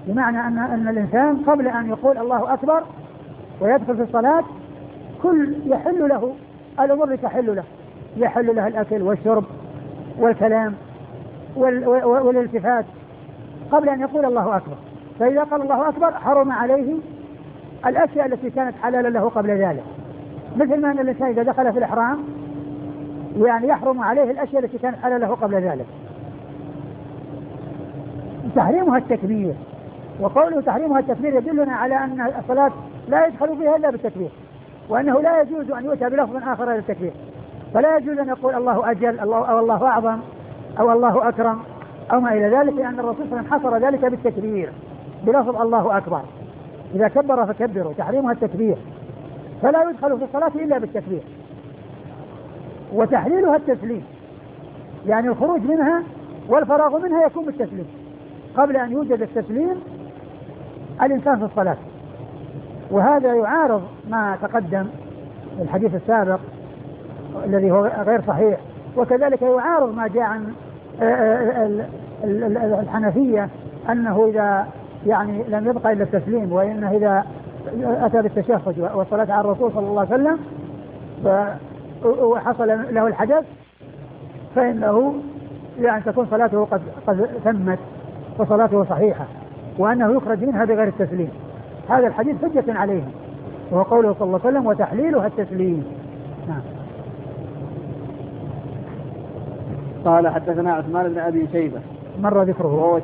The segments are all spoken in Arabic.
بمعنى أن الإنسان قبل أن يقول الله أكبر ويدخل في الصلاة يحل له الأمور اللي تحل له، يحل له الأكل والشرب والكلام والالتفات قبل أن يقول الله أكبر. فإذا قال الله أكبر حرم عليه الأشياء التي كانت حلالا له قبل ذلك، مثل ما أن الإنسان إذا دخل في الإحرام يعني يحرم عليه الأشياء التي كانت حلالا له قبل ذلك. تحريمها التكبير، وقوله تحريمها التكبير يدلنا على أن الصلاة لا يدخل فيها إلا بالتكبير، وأنه لا يجوز أن يؤتى بلفظ آخر غير التكبير. فلا يجوز أن يقول الله أجل أو الله أعظم أو الله أكرم أو ما إلى ذلك، لأن الرسول صلى الله عليه وسلم حصر ذلك بالتكبير بلفظ الله أكبر. إذا كبر فكبروا، تحريمها التكبير، فلا يدخل في الصلاة إلا بالتكبير. وتحليلها التسليم، يعني الخروج منها والفراغ منها يكون بالتسليم. قبل أن يوجد التسليم الإنسان في الصلاة، وهذا يعارض ما تقدم الحديث السابق الذي هو غير صحيح، وكذلك يعارض ما جاء عن الحنفية أنه إذا يعني لم يبقى إلا التسليم، وإنه إذا أتى بالتشهد والصلاة على الرسول صلى الله عليه وسلم وحصل له الحدث فإنه يعني تكون صلاته قد تمت وصلاته صحيحة، وأنه يخرج منها بغير التسليم. هذا الحديث حجة عليهم، وهو قوله صلى الله عليه وسلم وتحليلها التسليم. نعم. قال حدثنا عثمان بن أبي شيبة مر ذكره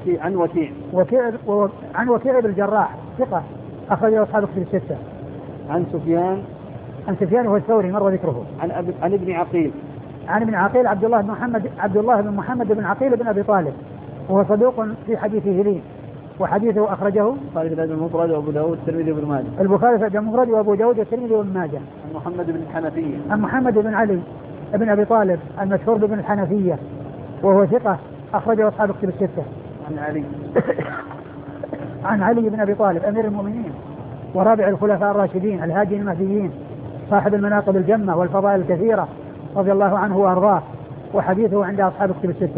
عن وكيع بن الجراح ثقة أخرجه أصحاب كتب الستة. عن سفيان هو الثوري مر ذكره. عن ابن عقيل عبد الله بن محمد بن عقيل بن أبي طالب، وهو صدوق في حديثه لين، وحديثه أخرجه البخاري في المفرد وأبو داود والترمذي وابن ماجه. البخاري في المفرد وأبو داود والترمذي وابن ماجه. عن محمد بن الحنفية، عن محمد بن علي بن أبي طالب المشهور بن الحنفية، وهو ثقة أخرجه أصحاب كتب الستة. عن علي بن أبي طالب أمير المؤمنين ورابع الخلفاء الراشدين الهادي المهديين صاحب المناقب الجمة والفضائل الكثيرة رضي الله عنه وأرضاه، وحديثه عند أصحاب كتب الستة.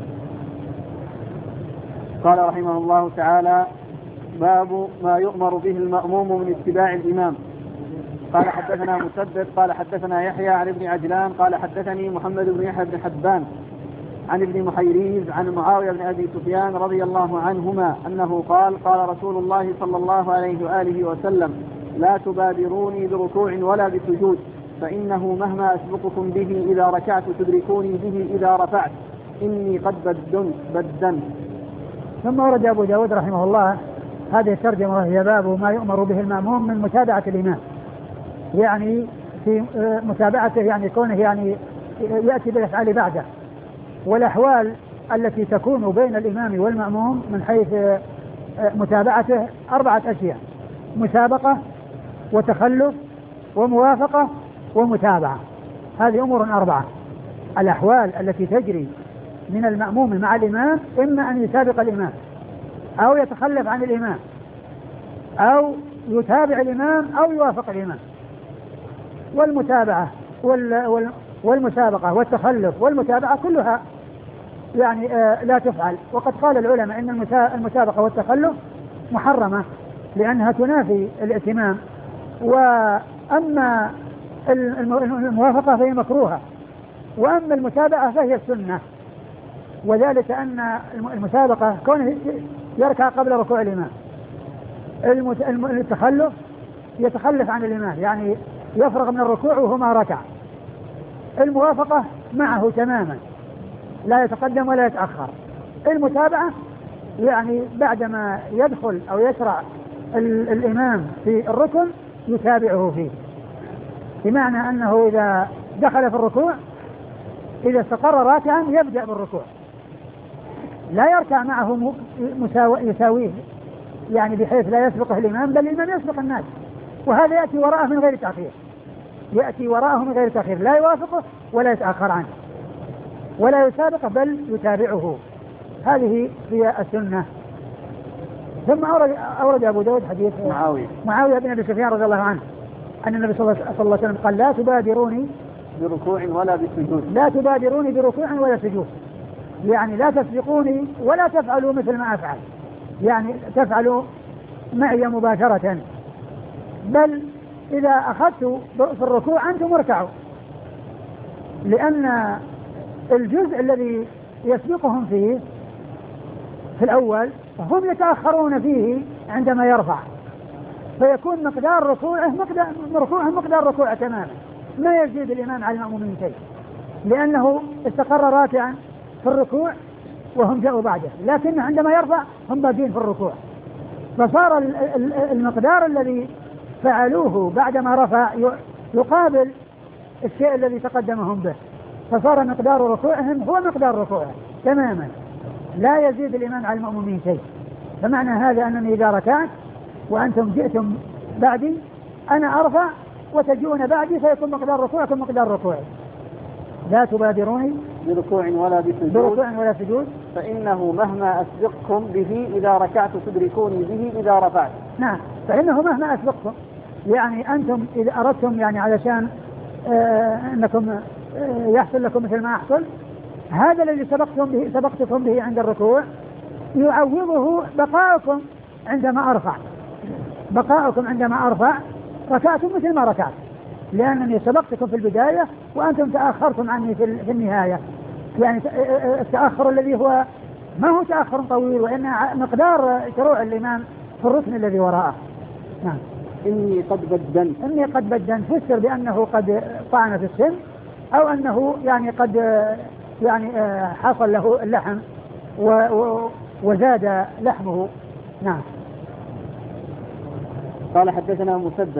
قال رحمه الله تعالى: باب ما يؤمر به المأموم من اتباع الإمام. قال حدثنا مسدد قال حدثنا يحيى عن ابن عجلان قال حدثني محمد بن يحيى بن حبان عن ابن محيريز عن معاوية بن أبي سفيان رضي الله عنهما أنه قال: قال رسول الله صلى الله عليه وآله وسلم: لا تبادروني بركوع ولا بسجود، فإنه مهما أسبقكم به إذا ركعت تدركوني به إذا رفعت، إني قد بدنت. ثم ورد أبو داود رحمه الله هذه الترجمة، وهي باب ما يؤمر به المأموم من متابعة الإمام، يعني في متابعته يعني كونه يعني يأتي بالأفعال بعده، والأحوال التي تكون بين الإمام والمأموم من حيث متابعته 4 أشياء: مسابقة وتخلف وموافقة ومتابعة. هذه أمور 4. الأحوال التي تجري من المأموم مع الإمام إما أن يسابق الإمام أو يتخلف عن الإمام أو يتابع الإمام أو يوافق الإمام. والمتابعة والمسابقة والتخلف والمتابعة كلها يعني لا تفعل. وقد قال العلماء إن المسابقة والتخلف محرمة لأنها تنافي الائتمام، وأما الموافقة فهي مكروهة، وأما المتابعة فهي السنة. وذلك أن المسابقة كونه يركع قبل ركوع الإمام، التخلف يتخلف عن الإمام يعني يفرغ من الركوع وهو ما ركع. الموافقة معه تماما لا يتقدم ولا يتأخر. المتابعة يعني بعدما يدخل أو يشرع الإمام في الركن يتابعه فيه، بمعنى أنه إذا دخل في الركوع إذا استقر راكعا يبدأ بالركوع، لا يركع معه يساويه يعني بحيث لا يسبقه الإمام، بل الإمام يسبق الناس، وهذا يأتي وراءه من غير تأخير، يأتي وراءه من غير تأخير، لا يوافقه ولا يتأخر عنه ولا يسابقه بل يتابعه. هذه هي السنة. ثم أورد أبو داود حديث معاوية بن أبي سفيان رضي الله عنه أن النبي صلى الله عليه وسلم قال: لا تبادروني بركوع ولا بسجود. لا تبادروني بركوع ولا سجود، يعني لا تسبقوني ولا تفعلوا مثل ما أفعل، يعني تفعل معي مباشرة، بل إذا أخذت في الركوع أنتم اركعوا، لأن الجزء الذي يسبقهم فيه في الأول هم يتأخرون فيه عندما يرفع، فيكون مقدار ركوعه مقدار ركوعه تماما، ما يزيد الإمام على المأمومين شيء، لأنه استقر راكعا في الركوع وهم جاءوا بعده، لكن عندما يرفع هم باقين في الركوع، فصار المقدار الذي فعلوه بعدما رفع يقابل الشيء الذي تقدمهم به، فصار مقدار ركوعهم هو مقدار ركوعه تماما، لا يزيد الإمام على المأمومين شيء. فمعنى هذا أنني إذا ركعت وأنتم جئتم بعدي أنا أرفع وتجيئون بعدي، فيكون مقدار ركوعكم مقدار ركوعي. لا تبادروني بركوع ولا سجود فإنه مهما أسبقكم به إذا ركعت تدركوني به إذا رفعت. نعم، فإنه مهما أسبقكم، يعني أنتم إذا أردتم يعني علشان أنكم يحصل لكم مثل ما أحصل، هذا الذي سبقتكم به عند الركوع يعوضه بقاؤكم عندما أرفع ركعتم مثل ما ركعت، لأنني سبقتكم في البداية وأنتم تأخرتم عني في النهاية، يعني التأخر الذي هو ما هو تأخر طويل، وإن مقدار شروع الإمام في الركن الذي وراءه. نعم. إني قد بدنت فسر بأنه قد طعن في السن، أو أنه يعني قد يعني حصل له اللحم وزاد لحمه. نعم. قال حدثنا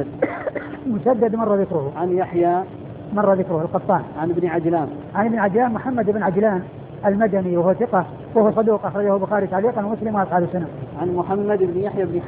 مسدد مر ذكره. عن يحيى مر ذكره القطان. عن ابن عجلان محمد بن عجلان المدني، وهو ثقة وهو صدوق، أخرجه البخاري تعليقا ومسلم وأصحاب السنن. عن محمد بن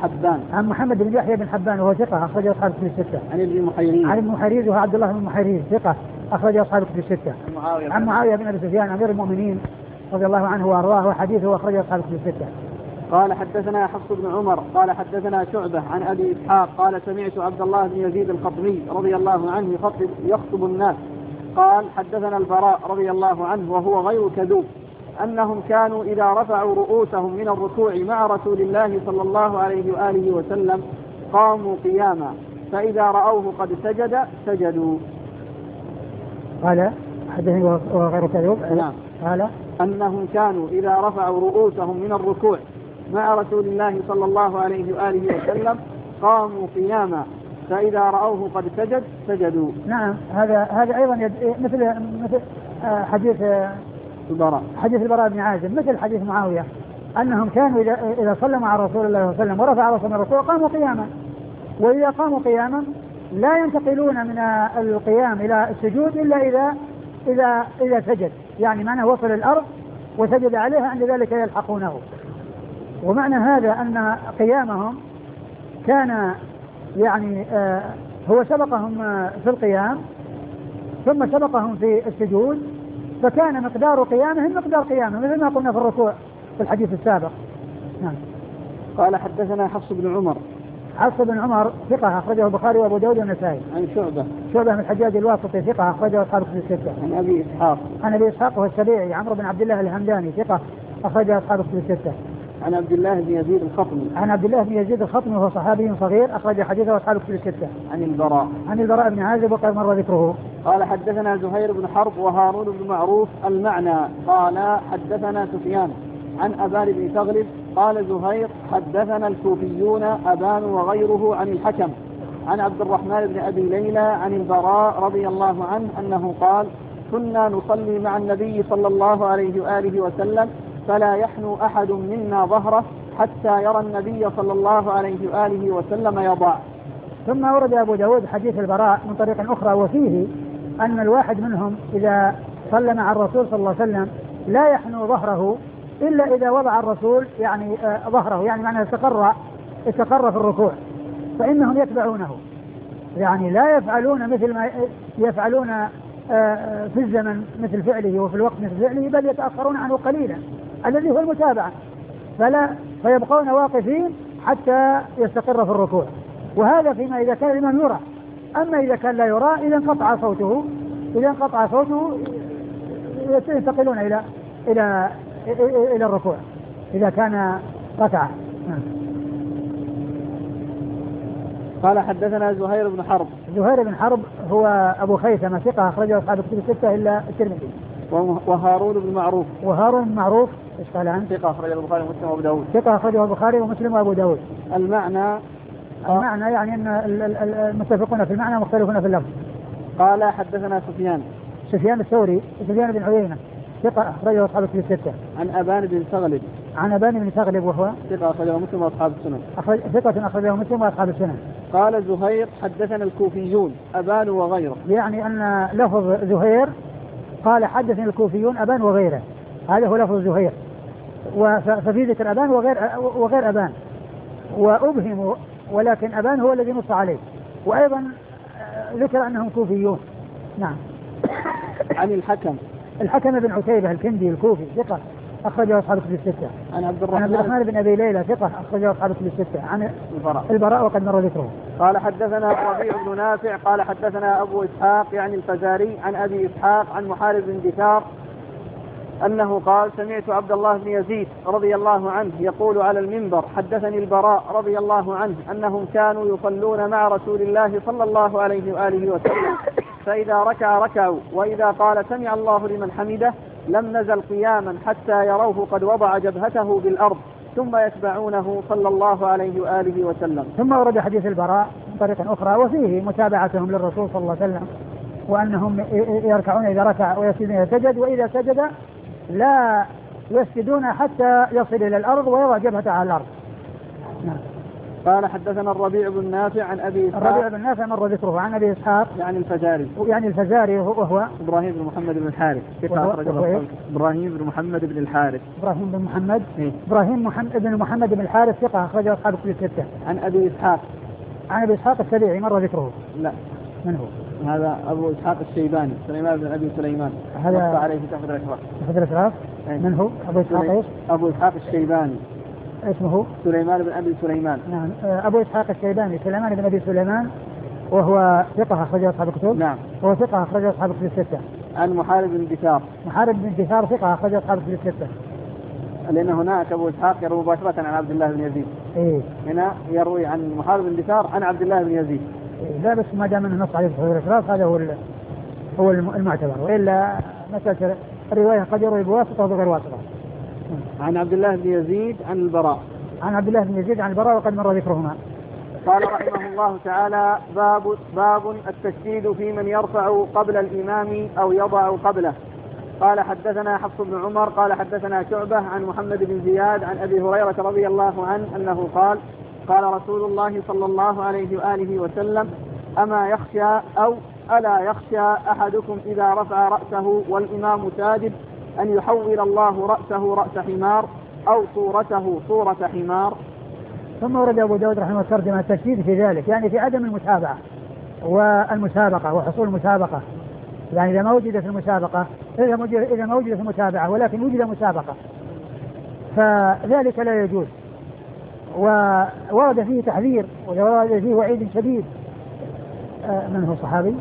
يحيى بن حبان وهو ثقة أخرجه أصحاب الكتب الستة. عن ابن محيريز وهو عبد الله بن محيريز ثقة أخرجه أصحاب الكتب الستة. عن معاوية بن أبي سفيان أمير المؤمنين رضي الله عنه وأرضاه، وحديثه أخرجه أصحاب الكتب الستة. قال حدثنا حفص بن عمر قال حدثنا شعبة عن أبي إسحاق قال سمعت عبد الله بن يزيد القطمي رضي الله عنه يخطب الناس قال حدثنا البراء رضي الله عنه وهو غير كذوب أنهم كانوا إذا رفعوا رؤوسهم من الركوع مع رسول الله صلى الله عليه وآله وسلم قاموا قياما، فإذا رأوه قد سجد سجدوا. قال حدثني وهو غير كذوب. نعم. قال أنهم كانوا إذا رفعوا رؤوسهم من الركوع مع رسول الله صلى الله عليه وآله وسلم قاموا قياما، فإذا رأوه قد سجد سجدوا. نعم، هذا أيضا مثل حديث البراء بن عازب، مثل حديث معاوية، أنهم كانوا إذا صلوا مع رسول الله صلى الله عليه وسلم ورفع رأسهم من الركوع قاموا قياما، وإذا قاموا قياما لا ينتقلون من القيام إلى السجود إلا إذا سجد، يعني معنى وصل الأرض وسجد عليها، عند ذلك يلحقونه. ومعنى هذا أن قيامهم كان يعني هو سبقهم في القيام ثم سبقهم في السجود، فكان مقدار قيامهم مثل ما قلنا في الركوع في الحديث السابق. نعم. قال حدثنا حفص بن عمر ثقة أخرجه البخاري وأبو داود والنسائي. عن شعبة من الحجاج الواسطي ثقة أخرجه أصحاب الكتب الستة. عن أبي إسحاق وهو السبيعي عمرو بن عبد الله الهمداني ثقة أخرجه أصحاب الكتب الستة. عن عبد الله بن يزيد الخطمي وهو صحابي صغير أخرج حديثه أصحاب الكتب الستة. عن البراء بن عازب وقد مر ذكره. قال حدثنا زهير بن حرب وهارون بن معروف المعنى قال حدثنا سفيان عن أبان بن تغلب قال زهير حدثنا الكوفيون أبان وغيره عن الحكم عن عبد الرحمن بن أبي ليلى عن البراء رضي الله عنه أنه قال كنا نصلي مع النبي صلى الله عليه وآله وسلم فلا يحنو أحد منا ظهره حتى يرى النبي صلى الله عليه وآله وسلم يضع. ثم ورد أبو داود حديث البراء من طريق أخرى، وفيه أن الواحد منهم إذا صلى مع الرسول صلى الله عليه وسلم لا يحنو ظهره إلا إذا وضع الرسول يعني ظهره، يعني معنى استقر في الركوع، فإنهم يتبعونه، يعني لا يفعلون مثل ما يفعلون في الزمن مثل فعله وفي الوقت مثل فعله، بل يتأخرون عنه قليلا الذي هو المتابعة، فيبقون واقفين حتى يستقر في الركوع. وهذا فيما إذا كان الإمام يرى، أما إذا كان لا يرى إذا انقطع صوته ينتقلون إلى الركوع إذا كان ركعة. قال حدثنا زهير بن حرب. زهير بن حرب هو أبو خيثمة ثقة أخرجه أصحاب الكتب الستة إلا الترمذي. وهارون بن معروف. وهارون بن معروف إيش قال عنه؟ ثقة أخرجه البخاري ومسلم وأبو داود. ثقة أخرجه البخاري ومسلم وأبو داود. المعنى يعني أن المتفقون في المعنى مختلفون في اللفظ. قال حدثنا سفيان الثوري سفيان بن عيينة ثقة أخرجه أصحاب الكتب الستة. عن أبان بن ثغلب. عن أبان بن ثغلب وهو ثقة أخرجه مسلم وأصحاب السنن. ثقة أخرجه مسلم وأصحاب السنن. قال زهير حدثنا الكوفيون أبان وغيره. يعني أن لفظ زهير قال حدثنا الكوفيون أبان وغيره، هذا هو لفظ زهير. ففي ذكر أبان وغير أبان وأبهموا، ولكن أبان هو الذي نص عليه، وأيضا ذكر أنهم كوفيون. نعم. عن الحكم بن عتيبة الكندي الكوفي ثقة أخرجه أصحاب الكتب الستة. عن عبد الرحمن بن أبي ليلى ثقة أخرجه أصحاب الكتب الستة. عن البراء وقد مر ذكره. قال حدثنا ربيع بن نافع قال حدثنا أبو إسحاق يعني الفزاري عن أبي إسحاق عن محارب بن دثار أنه قال سمعت عبد الله بن يزيد رضي الله عنه يقول على المنبر حدثني البراء رضي الله عنه أنهم كانوا يصلون مع رسول الله صلى الله عليه وآله وسلم، فإذا ركع ركعوا، وإذا قال سمع الله لمن حمده لم نزل قياما حتى يروه قد وضع جبهته بالأرض ثم يتبعونه صلى الله عليه وآله وسلم. ثم ورد حديث البراء من طريق أخرى وفيه متابعتهم للرسول صلى الله عليه وسلم، وأنهم يركعون إذا ركع ويسجدون إذا سجد، وإذا سجد لا يسجدون حتى يصل إلى الأرض ويضع جبهته على الأرض. نعم. قال حدثنا الربيع بن نافع عن أبي إسحاق. الربيع بن نافع مر ذكره. عن أبي إسحاق يعني الفزاري وهو إبراهيم بن محمد بن الحارث. إبراهيم بن محمد بن الحارث. إبراهيم بن محمد بن الحارث ثقة أخرجه أصحاب الكتب الستة. عن أبي إسحاق السبيعي مر ذكره. لا. من هو؟ هذا أبو إسحاق الشيباني سليمان بن أبي سليمان. هذا عليه في تحفظ الأشراف. من هو؟ أبو إسحاق الشيباني. اسمه سليمان بن أبي سليمان. نعم. أبو إسحاق الشيباني سليمان بن أبي سليمان وهو ثقة أخرجه أصحاب الكتب. نعم. وهو ثقة أخرجه أصحاب الكتب الستة. عن محارب بن دثار ثقة أخرجه أصحاب الكتب الستة. لأن هناك أبو إسحاق يروي مباشرة عن عبد الله بن يزيد. هنا يروي عن محارب بن دثار عن عبد الله بن يزيد. لا بس ما دام انه نص عليه في الاشراف هذا هو المعتبر، والا مسألة الرواية قد يروي بواسطة وبغير واسطة. عن عبد الله بن يزيد عن البراء. عن عبد الله بن يزيد عن البراء وقد مر ذكرهما. قال رحمه الله تعالى باب التشديد في من يرفع قبل الإمام أو يضع قبله. قال حدثنا حفص بن عمر قال حدثنا شعبة عن محمد بن زياد عن أبي هريرة رضي الله عنه أنه قال رسول الله صلى الله عليه وآله وسلم أما يخشى أو ألا يخشى أحدكم إذا رفع رأسه والإمام ساجد أن يحول الله رأسه رأس حمار أو صورته صورة حمار. ثم ورد أبو داود رحمه الله ترجمة التشديد في ذلك، يعني في عدم المتابعة والمسابقة وحصول المسابقة، يعني إذا ما وجدت المسابقة إذا ما وجدت المتابعة ولكن وجد مسابقة فذلك لا يجوز. وورد فيه تحذير وورد فيه وعيد شديد. من هو الصحابي؟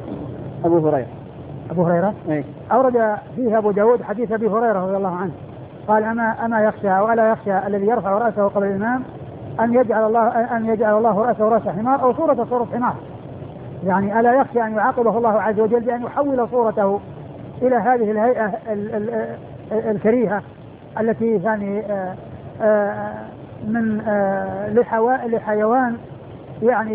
أبو هريرة. أورد فيه أبو داود حديث أبي هريرة رضي الله عنه قال أما يخشى أو ألا يخشى الذي يرفع رأسه قبل الإمام أن يجعل الله رأسه رأس حمار أو صورة حمار، يعني ألا يخشى أن يعاقبه الله عز وجل بأن يحول صورته إلى هذه الهيئة الكريهة التي يعني من لحيوان يعني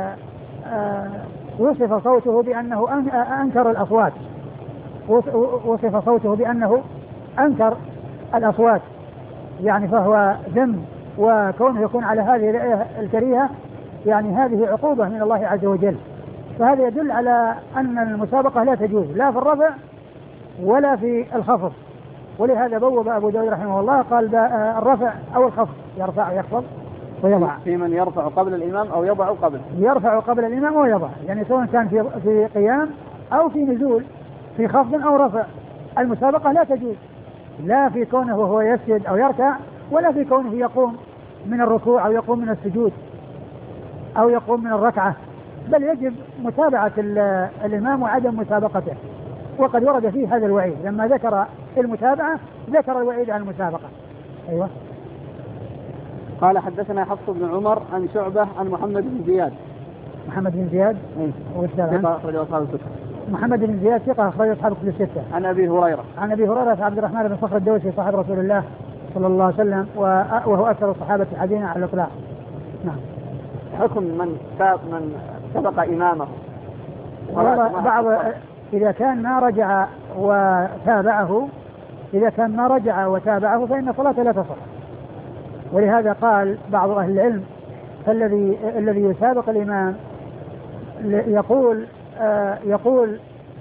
وصف صوته بأنه أنكر الأصوات، وصف صوته بأنه أنكر الأصوات، يعني فهو ذم، وكونه يكون على هذه الكريهة يعني هذه عقوبة من الله عز وجل. فهذا يدل على أن المسابقة لا تجوز لا في الرفع ولا في الخفض، ولهذا بوب أبو داود رحمه الله قال الرفع أو الخفض، يرفع يخفض ويضع. في من يرفع قبل الإمام أو يضع قبله. يرفع قبل الإمام أو يضع، يعني سواء كان في قيام أو في نزول، في خفض أو رفع. المسابقة لا تجوز لا في كونه وهو يسجد أو يركع، ولا في كونه يقوم من الركوع أو يقوم من السجود أو يقوم من الركعة، بل يجب متابعة الإمام وعدم مسابقته. وقد ورد فيه هذا الوعيد، لما ذكر المتابعة ذكر الوعيد عن المسابقة. أيوة. قال حدثنا حفص بن عمر عن شعبة عن محمد بن زياد. محمد بن زياد ثقة أخرج أصحاب الستة. محمد بن زياد ثقة أخرج أصحاب الكتب الستة. عن أبي هريرة. عن أبي هريرة عبد الرحمن بن صخر الدوسي صاحب رسول الله صلى الله عليه وسلم وهو أكثر الصحابة حديثا على الإطلاق. نعم. حكم من سبق إمامه. بعض إذا كان ما رجع وتابعه فإن صلاته لا تصح. ولهذا قال بعض أهل العلم الذي يسابق الإمام يقول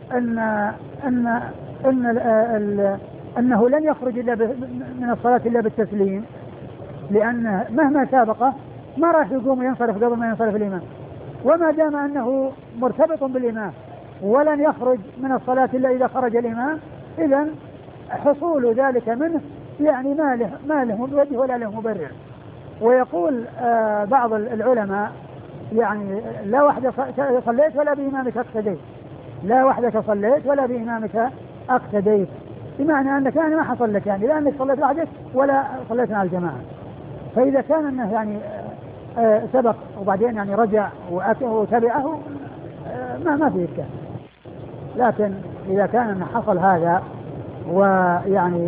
أنه لن يخرج من الصلاة إلا بالتسليم، لأن مهما سابقه ما راح يقوم ينصرف قبل ما ينصرف الإمام، وما دام أنه مرتبط بالإمام ولن يخرج من الصلاة إلا إذا خرج الإمام، إذن حصول ذلك منه يعني ما له وجه ولا له مبرر. ويقول بعض العلماء يعني لا وحدك صليت ولا بإمامك اقتديت، لا وحدك صليت ولا بإمامك اقتديت، بمعنى أنك يعني ما حصل لك يعني لأنك صليت وحدك ولا صليت مع الجماعة. فإذا كان أنه يعني سبق وبعدين يعني رجع وتبعه ما فيه إشكال. لكن إذا كان أنه حصل هذا ويعني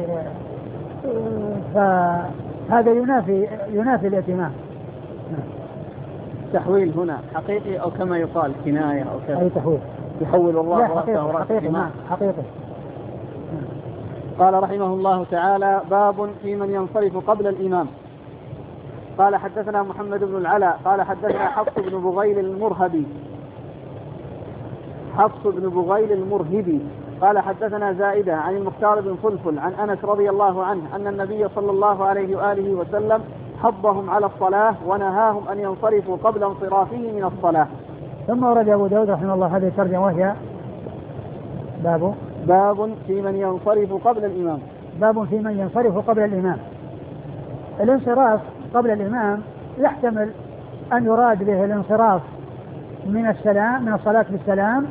فهذا ينافي الائتمام. تحويل هنا حقيقي أو كما يقال كناية أو كذا؟ أي تحويل يحول الله حقيقي. نعم حقيقي. قال رحمه الله تعالى: باب في من ينصرف قبل الإمام. قال حدثنا محمد بن العلاء قال حدثنا حفص بن بغيل المرهبي قال حدثنا زائدة عن المختار بن فلفل عن أنس رضي الله عنه أن النبي صلى الله عليه وآله وسلم حضهم على الصلاة ونهاهم أن ينصرفوا قبل انصرافه من الصلاة. ثم ورد أبو داود رحمه الله هذه الترجمة وهي باب في من ينصرف قبل الإمام. باب في من ينصرف قبل الإمام. الانصراف قبل الإمام يحتمل أن يراد به الانصراف من الصلاة بالسلام،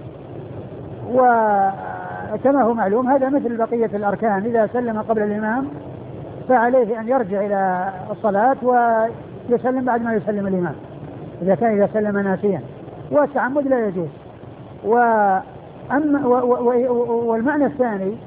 وكما هو معلوم هذا مثل بقية الأركان، إذا سلم قبل الإمام فعليه أن يرجع إلى الصلاة ويسلم بعد ما يسلم الإمام إذا سلم ناسيا، والتعمد لا يجوز. والمعنى الثاني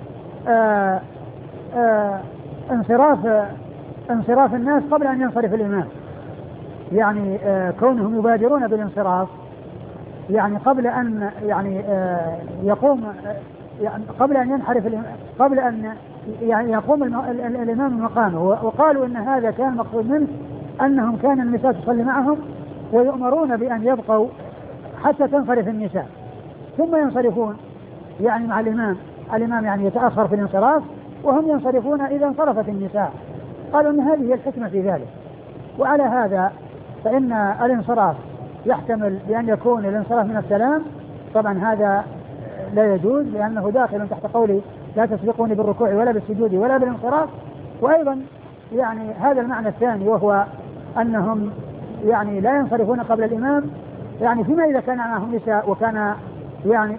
انصراف الناس قبل أن ينصرف الإمام، يعني كونهم يبادرون بالانصراف يعني قبل أن يقوم، يعني قبل أن ينحرف قبل أن يعني يقوم الإمام من مقامه. وقالوا إن هذا كان المقصود منه أنهم كان النساء تصلي معهم ويؤمرون بأن يبقوا حتى تنصرف النساء ثم ينصرفون يعني مع الإمام يعني يتأخر في الانصراف وهم ينصرفون إذا انصرفت النساء. قالوا أن هذه هي الحكمة في ذلك. وعلى هذا فإن الانصراف يحتمل بأن يكون الانصراف من السلام، طبعا هذا لا يجوز لأنه داخل تحت قولي لا تسبقوني بالركوع ولا بالسجود ولا بالانصراف. وأيضا يعني هذا المعنى الثاني وهو أنهم يعني لا ينصرفون قبل الإمام، يعني فيما إذا كان معهم نساء وكان يعني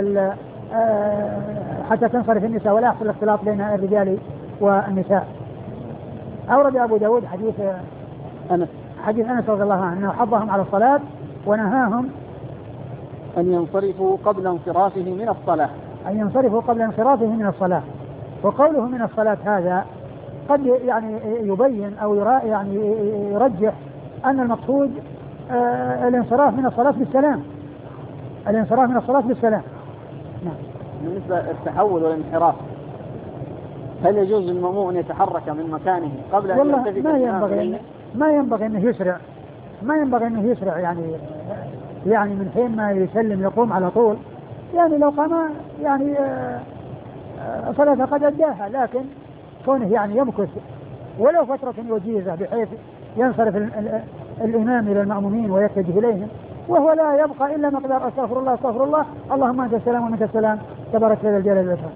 حتى تنصرف النساء ولا يحصل اختلاط بين الرجال والنساء. أورد أبو داود حديث أنس رضي الله عنه أنه حضهم على الصلاة ونهاهم أن ينصرفوا قبل انصرافه من الصلاة. وقوله من الصلاة هذا قد يعني يبين أو يعني يرجح أن المقصود الانصراف من الصلاة بالسلام. نعم. بالنسبة للتحول والانحراف، هل يجوز للمأموم أن يتحرك من مكانه قبل أن يلتفت؟ ما ينبغي أنه يسرع يعني من حين ما يسلم يقوم على طول، يعني لو قام يعني صلاة قد أداها، لكن كونه يعني يمكث ولو فترة وجيزة بحيث ينصرف الإمام إلى المأمومين ويتجه إليهم وهو لا يبقى إلا مقدار أستغفر الله اللهم أنت السلام ومنك السلام تبارك ذا الجلال والإكرام.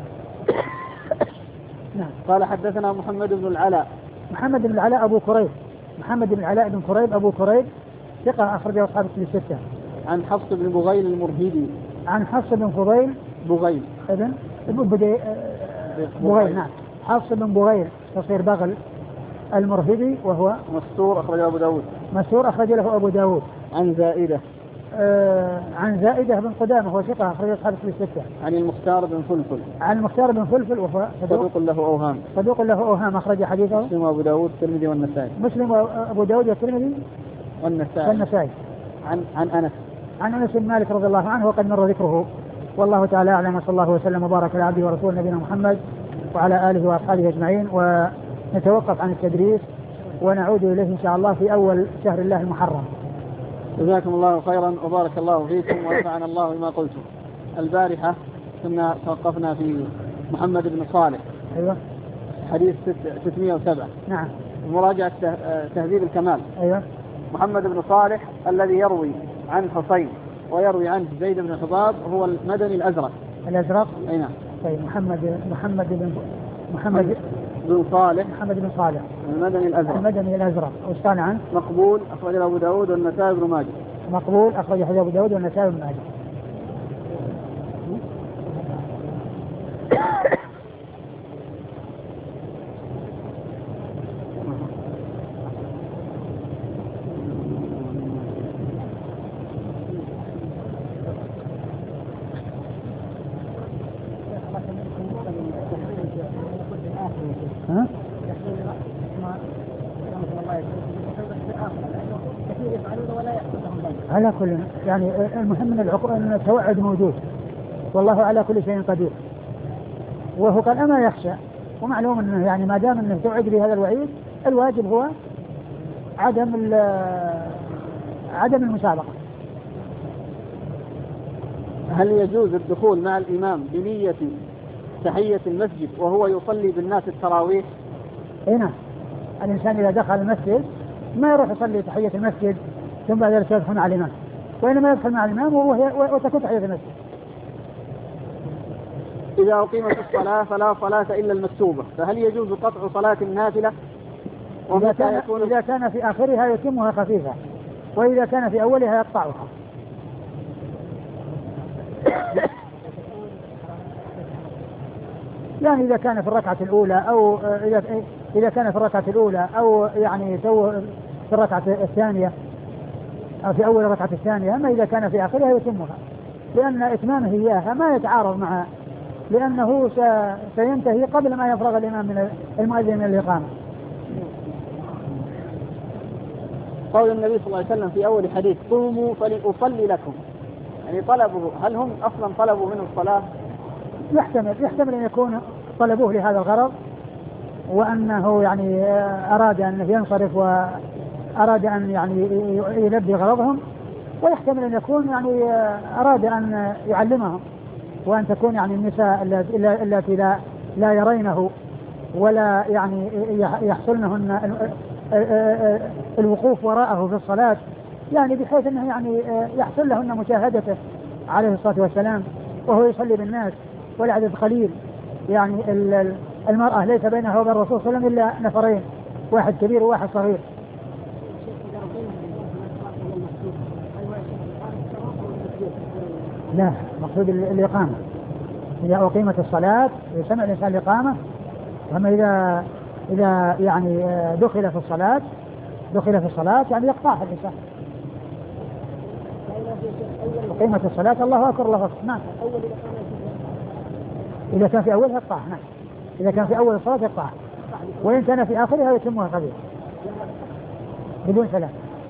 نعم. قال حدثنا محمد بن العلاء أبو كريب، محمد بن العلاء بن كريب أبو كريب ثقة أخرجه أصحاب الكتب الستة. عن حفص بن بغيل المرهبي. عن حفص بن بغيل نعم، حفص بن بغيل تصير بغل المرهبي وهو مستور أخرجه أبو داود. مستور أخرج له أبو داود. عن زائدة عن زائدة بن قدامة وهو ثقة أخرج أصحاب الكتب الستة. عن المختار بن فلفل. عن المختار بن فلفل وهو صدوق له أوهام. صدوق له أوهام أخرج حديثه مسلم وأبو داود والترمذي والنسائي. مسلم وأبو داود والترمذي والنسائي. عن أنس. عن أنس بن مالك رضي الله عنه وقد مر ذكره. والله تعالى أعلم، صلى الله وسلم وبارك على عبده ورسوله نبينا محمد وعلى آله وأصحابه أجمعين. ونتوقف عن التدريس ونعود إليه إن شاء الله في أول شهر الله المحرم. جزاكم الله خيرا وبارك الله فيكم ونفعنا الله بما قلتم. البارحة كنا توقفنا في محمد بن صالح. أيوة. حديث 607. نعم. مراجعة تهذيب الكمال. أيوة. محمد بن صالح الذي يروي عن حسين ويروي عنه زيد بن حباب هو المدني الأزرق. الأزرق. أي نعم. طيب محمد بن صالح. محمد بن صالح المدني الأزرق. المدني الأزرق. وش قال عنه؟ مقبول أخرج أبو داود والنسائي بن ماجه. مقبول أخرج أبو داود والنسائي بن ماجه. ها؟ على كل يعني المهم ان التوعد موجود والله على كل شيء قدير. وهو قال أما يخشى، ومعلوم انه يعني ما دام انه توعد بهذا الوعيد الواجب هو عدم المسابقة. هل يجوز الدخول مع الإمام بنية تحية المسجد وهو يصلي بالناس التراويح؟ هنا الإنسان إذا دخل المسجد ما يروح يصلي تحية المسجد ثم بعد ذلك يدخل مع الإمام، وإنما يدخل مع الإمام وتكون تحية المسجد. إذا أقيمت الصلاة فلا صلاة إلا المكتوبة، فهل يجوز قطع صلاة النافلة؟ إذا كان في آخرها يتمها خفيفة، وإذا كان في أولها يقطعها. يعني إذا كان في الركعة الأولى أو إذا كان في الركعة الأولى أو يعني في الركعة الثانية أو في أول الركعة الثانية، أما إذا كان في آخرها يتمها، لأن إتمامه إياها ما يتعارض مع، لأنه سينتهي قبل ما يفرغ الإمام من المؤذن من الإقامة. قول النبي صلى الله عليه وسلم في أول حديث قوموا فلأصلي لكم، يعني طلبوا، هل هم أصلا طلبوا منه الصلاة؟ يحتمل أن يكون طلبوه لهذا الغرض، وأنه يعني أراد أن ينصرف وأراد أن يعني يلبي غرضهم، ويحتمل أن يكون يعني أراد أن يعلمهم، وأن تكون يعني النساء التي لا يرينه ولا يعني يحصلنهن الوقوف وراءه في الصلاة، يعني بحيث أنه يعني يحصل لهن مشاهدته عليه الصلاة والسلام وهو يصلي بالناس والعدد قليل. يعني المرأة ليس بينها وبين الرسول صلى الله عليه وسلم إلا نفرين، واحد كبير وواحد صغير. لا، مقصود الإقامة. إذا أقيمت الصلاة يسمع الإنسان الإقامة، وأما إذا يعني دخل في الصلاة يعني يقطعها الإنسان. أقيمت الصلاة الله أكبر الله أكبر. نعم. إذا كان في أولها يقطعها. نعم. إذا كان في أول الصلاة يقطعها، وإن كان في آخرها يتمها قليلا بدون سلام.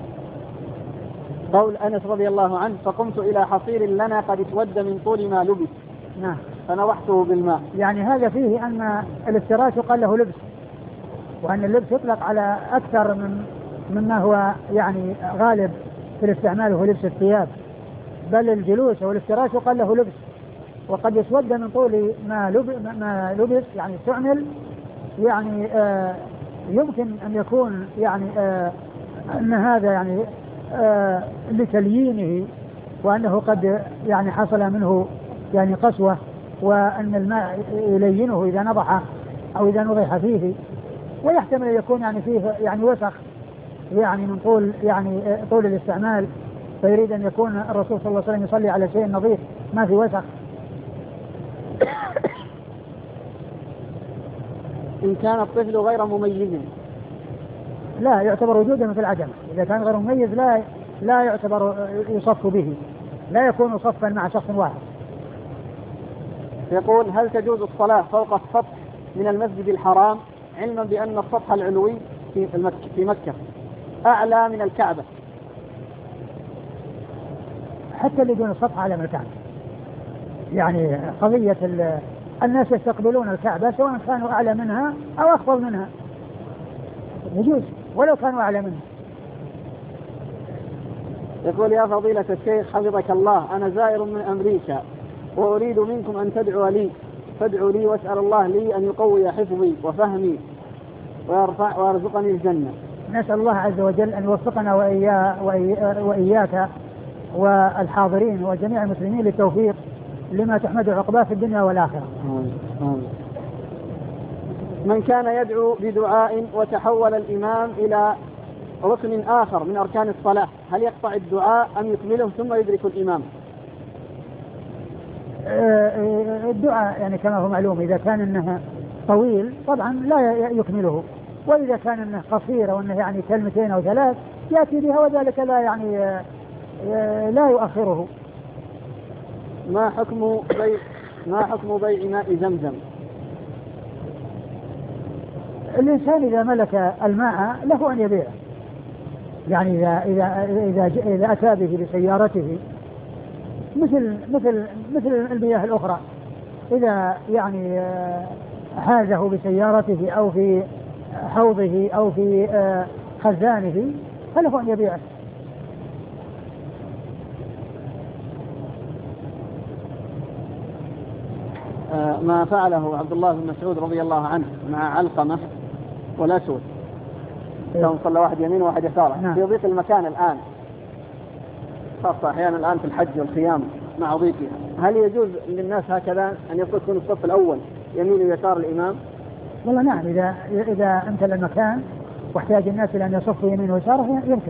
قول أنس رضي الله عنه فقمت إلى حصير لنا قد اسود من طول ما لبس. نعم. فنوحته بالماء. يعني هذا فيه أن الافتراش يقال له لبس، وأن اللبس يطلق على أكثر مما هو يعني غالب في الاستعمال وهو لبس الثياب، بل الجلوس والافتراش يقال له لبس. وقد يسود من طول ما لبس يعني استعمل، يعني يمكن أن يكون يعني أن هذا يعني لتليينه، وأنه قد يعني حصل منه يعني قسوة، وأن الماء يلينه إذا نضح أو إذا نضح فيه. ويحتمل أن يكون يعني فيه يعني وسخ يعني من طول يعني طول الاستعمال، فيريد أن يكون الرسول صلى الله عليه وسلم يصلي على شيء نظيف ما في وسخ. إن كان الطفل غير مميز لا يعتبر وجودا مثل عدمه، إذا كان غير مميز لا يعتبر يصف به، لا يكون صفا مع شخص واحد. يقول: هل تجوز الصلاة فوق السطح من المسجد الحرام، علما بأن السطح العلوي في مكة أعلى من الكعبة؟ حتى اللي دون السطح أعلى من الكعبة، يعني قضية الناس يستقبلون الكعبة سواء كانوا أعلى منها أو أخفض منها، يجوز ولو كانوا أعلى منها. يقول: يا فضيلة الشيخ حفظك الله، أنا زائر من أمريكا وأريد منكم أن تدعوا لي واسأل الله لي أن يقوي حفظي وفهمي ويرزقني الجنة. نسأل الله عز وجل أن يوفقنا وإياك والحاضرين وجميع المسلمين للتوفيق لما تحمد عقباه في الدنيا والآخرة. من كان يدعو بدعاء وتحول الإمام إلى ركن آخر من أركان الصلاة، هل يقطع الدعاء أم يكمله ثم يدرك الإمام؟ الدعاء يعني كما هو معلوم إذا كان إنه طويل طبعا لا يكمله، وإذا كان إنه قصير وإنه يعني كلمتين أو ثلاث يأتي بها، وذلك لا يؤخره. ما حكم بيع ماء زمزم؟ الإنسان إذا ملك الماء له أن يبيعه، يعني إذا أتى به بسيارته مثل المياه الأخرى، إذا يعني حازه بسيارته أو في حوضه أو في خزانه فله أن يبيعه. ما فعله عبد الله بن مسعود رضي الله عنه مع علقمة والأسود، كان صلى واحد يمين وواحد يساره في ضيق المكان الآن، خاصة أحيانا الآن في الحج والخيام مع ضيقها، هل يجوز للناس هكذا أن يكون الصف الأول يمين ويسار الإمام؟ والله نعم، إذا امتلأ المكان واحتاج الناس إلى أن يصفوا يمين ويساره يمكن.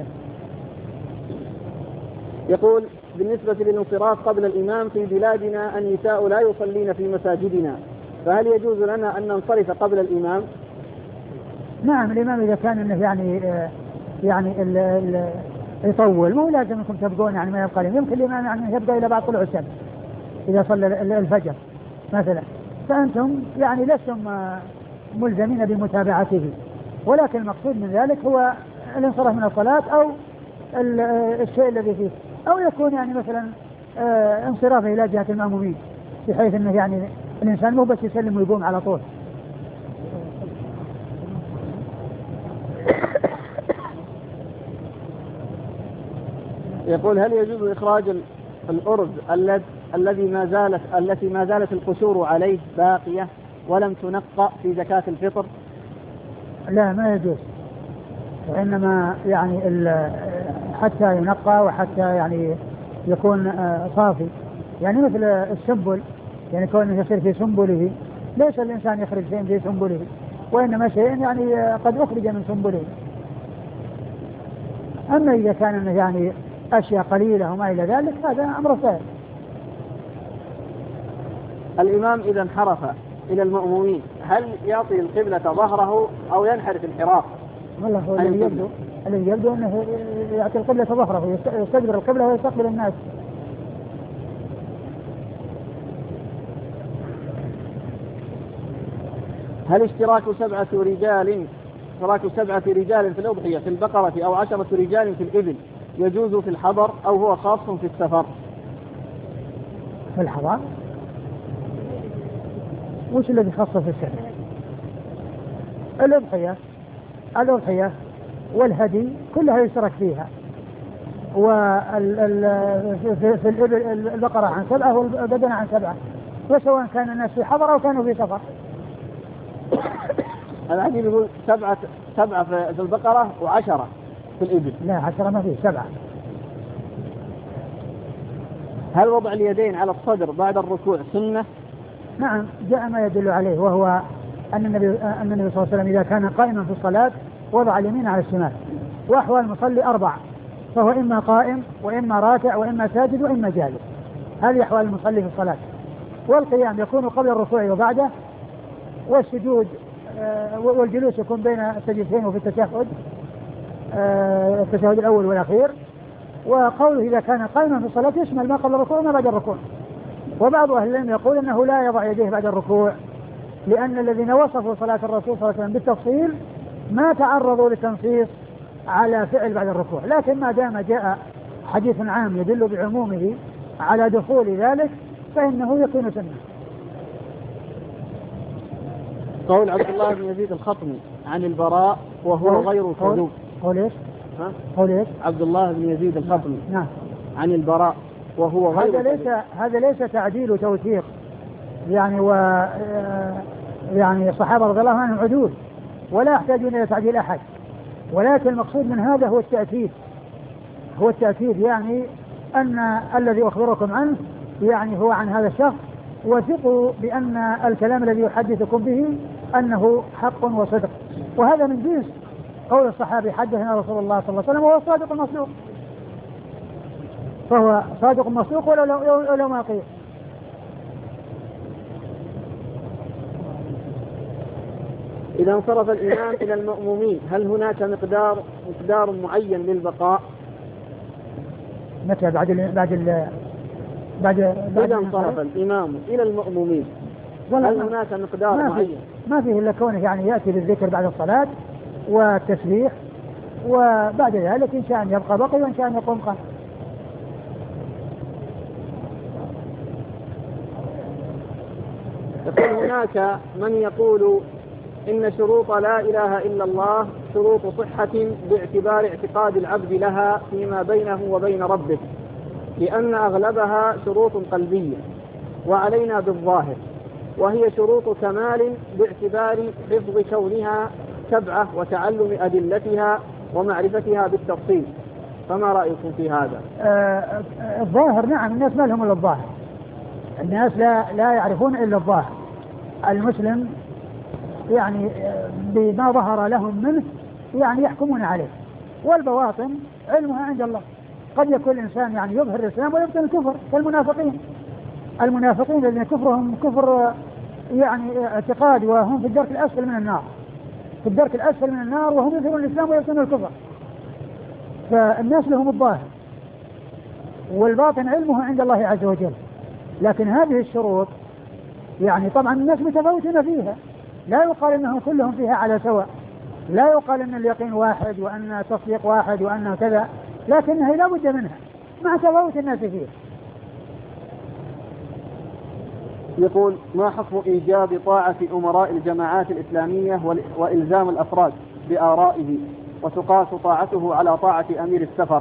يقول: بالنسبة للانصراف قبل الإمام في بلادنا النساء لا يصلين في مساجدنا، فهل يجوز لنا أن ننصرف قبل الإمام؟ نعم، الإمام إذا كان إنه يعني يطول مو لازم أنكم تبقون يعني ما يبقى لهم، يمكن الإمام يعني يبقى إلى بعد طلوع الشمس إذا صلى الفجر مثلا، فأنتم يعني لستم ملزمين بمتابعته، ولكن المقصود من ذلك هو الانصراف من الصلاة أو الشيء الذي فيه، أو يكون يعني مثلا انصرافه إلى جهة المأمومين بحيث أنه يعني الإنسان مو بس يسلم ويقوم على طول. يقول: هل يجوز إخراج الأرز التي ما زالت القشور عليه باقية ولم تنقى في زكاة الفطر؟ لا، ما يجوز، وإنما يعني حتى ينقى وحتى يعني يكون صافي، يعني مثل السنبل، يعني كونه يصير في سنبله، ليس الإنسان يخرج شيء في سنبله، وإنما شيء يعني قد أخرج من سنبله. أما إذا كان يعني أشياء قليلة وما إلى ذلك هذا أمر سهل. الإمام إذا انحرف إلى المأمومين هل يعطي القبلة ظهره أو ينحرف انحراف؟ والله هو الذي يبدو أنه يعطي القبلة ظهره، يستدبر القبلة ويستقبل الناس. هل اشتراك 7 رجال في الأضحية في البقرة أو 10 رجال في الإبل يجوز في الحضر أو هو خاص في السفر؟ في الحضر؟ وش الذي خاص في السفر؟ الأضحية والهدي كلها يشترك فيها، في الإبل البقرة عن 7 والبدنة عن 7، وسواء كان الناس في حضر أو كانوا في سفر. الحديث يقول 7 في البقرة و10 في الإبل. لا 10 ما فيه 7. هل وضع اليدين على الصدر بعد الركوع سنة؟ نعم، جاء ما يدل عليه، وهو أن النبي صلى الله عليه وسلم إذا كان قائما في الصلاة وضع اليمين على الشمال، وأحوال المصلي 4، فهو إما قائم وإما راكع وإما ساجد وإما جالس، هذه أحوال المصلي في الصلاة. والقيام يكون قبل الركوع وبعده، والسجود والجلوس يكون بين السجدتين وفي التشهد، التشهد الأول والأخير. وقوله إذا كان قائما في الصلاة يشمل ما قبل الركوع وما بعد الركوع. وبعض أهل العلم يقول أنه لا يضع يديه بعد الركوع، لأن الذين وصفوا صلاة الرسول صلى الله عليه وسلم بالتفصيل ما تعرضوا للتنصيص على فعل بعد الركوع، لكن ما دام جاء حديث عام يدل بعمومه على دخول ذلك فإنه يكون سنة. قول عبد الله بن يزيد الخطمي عن البراء وهو غير كذوب. قول ايش؟ قول ايش؟ عبد الله بن يزيد الخطمي نعم عن البراء وهو غير هذا ليس تعديل وتوثيق، يعني يعني الصحابة رضي الله عنهم عدول ولا يحتاجون إلى تعديل أحد، ولكن المقصود من هذا هو التأكيد، يعني أن الذي أخبركم عنه يعني هو عن هذا الشخص، وثقوا بأن الكلام الذي يحدثكم به أنه حق وصدق. وهذا من جنس قول الصحابي حدثنا رسول الله صلى الله عليه وسلم وهو صادق المصدوق، فهو صادق مصدوق ولو ما قيل. إذا انصرف الإمام إلى المأمومين هل هناك مقدار معين للبقاء؟ متى؟ بعد إذا انصرف الإمام إلى المأمومين هل هناك مقدار معين؟ ما فيه إلا كونه يعني يأتي بالذكر بعد الصلاة والتسبيح، وبعد ذلك إن شاء أن يبقى بقي وإن شاء أن يقوم قام. يقول هناك من يقول إن شروط لا إله إلا الله شروط صحة باعتبار اعتقاد العبد لها فيما بينه وبين ربه، لأن أغلبها شروط قلبية وعلينا بالظاهر، وهي شروط كمال باعتبار حفظ كونها تبعة وتعلم أدلتها ومعرفتها بالتفصيل، فما رأيكم في هذا؟ الظاهر نعم، الناس ما لهم إلا الظاهر، الناس لا يعرفون إلا الظاهر. المسلم يعني بما ظهر لهم منه يعني يحكمون عليه، والبواطن علمها عند الله. قد يكون الإنسان يعني يظهر الإسلام ويبطن الكفر كالمنافقين الذين كفرهم كفر يعني اعتقاد وهم في الدرك الأسفل من النار، وهم يظهرون الإسلام ويبطنون الكفر. فالناس لهم الظاهر والباطن علمه عند الله عز وجل. لكن هذه الشروط يعني طبعا الناس متفاوتون فيها، لا يقال انهم كلهم فيها على سواء، لا يقال ان اليقين واحد وان التصديق واحد وان كذا، لكنها لا بد منها مع تفاوت الناس فيها. يقول ما حكم إيجاب طاعة أمراء الجماعات الإسلامية وإلزام الأفراد بآرائه وتقاس طاعته على طاعة أمير السفر؟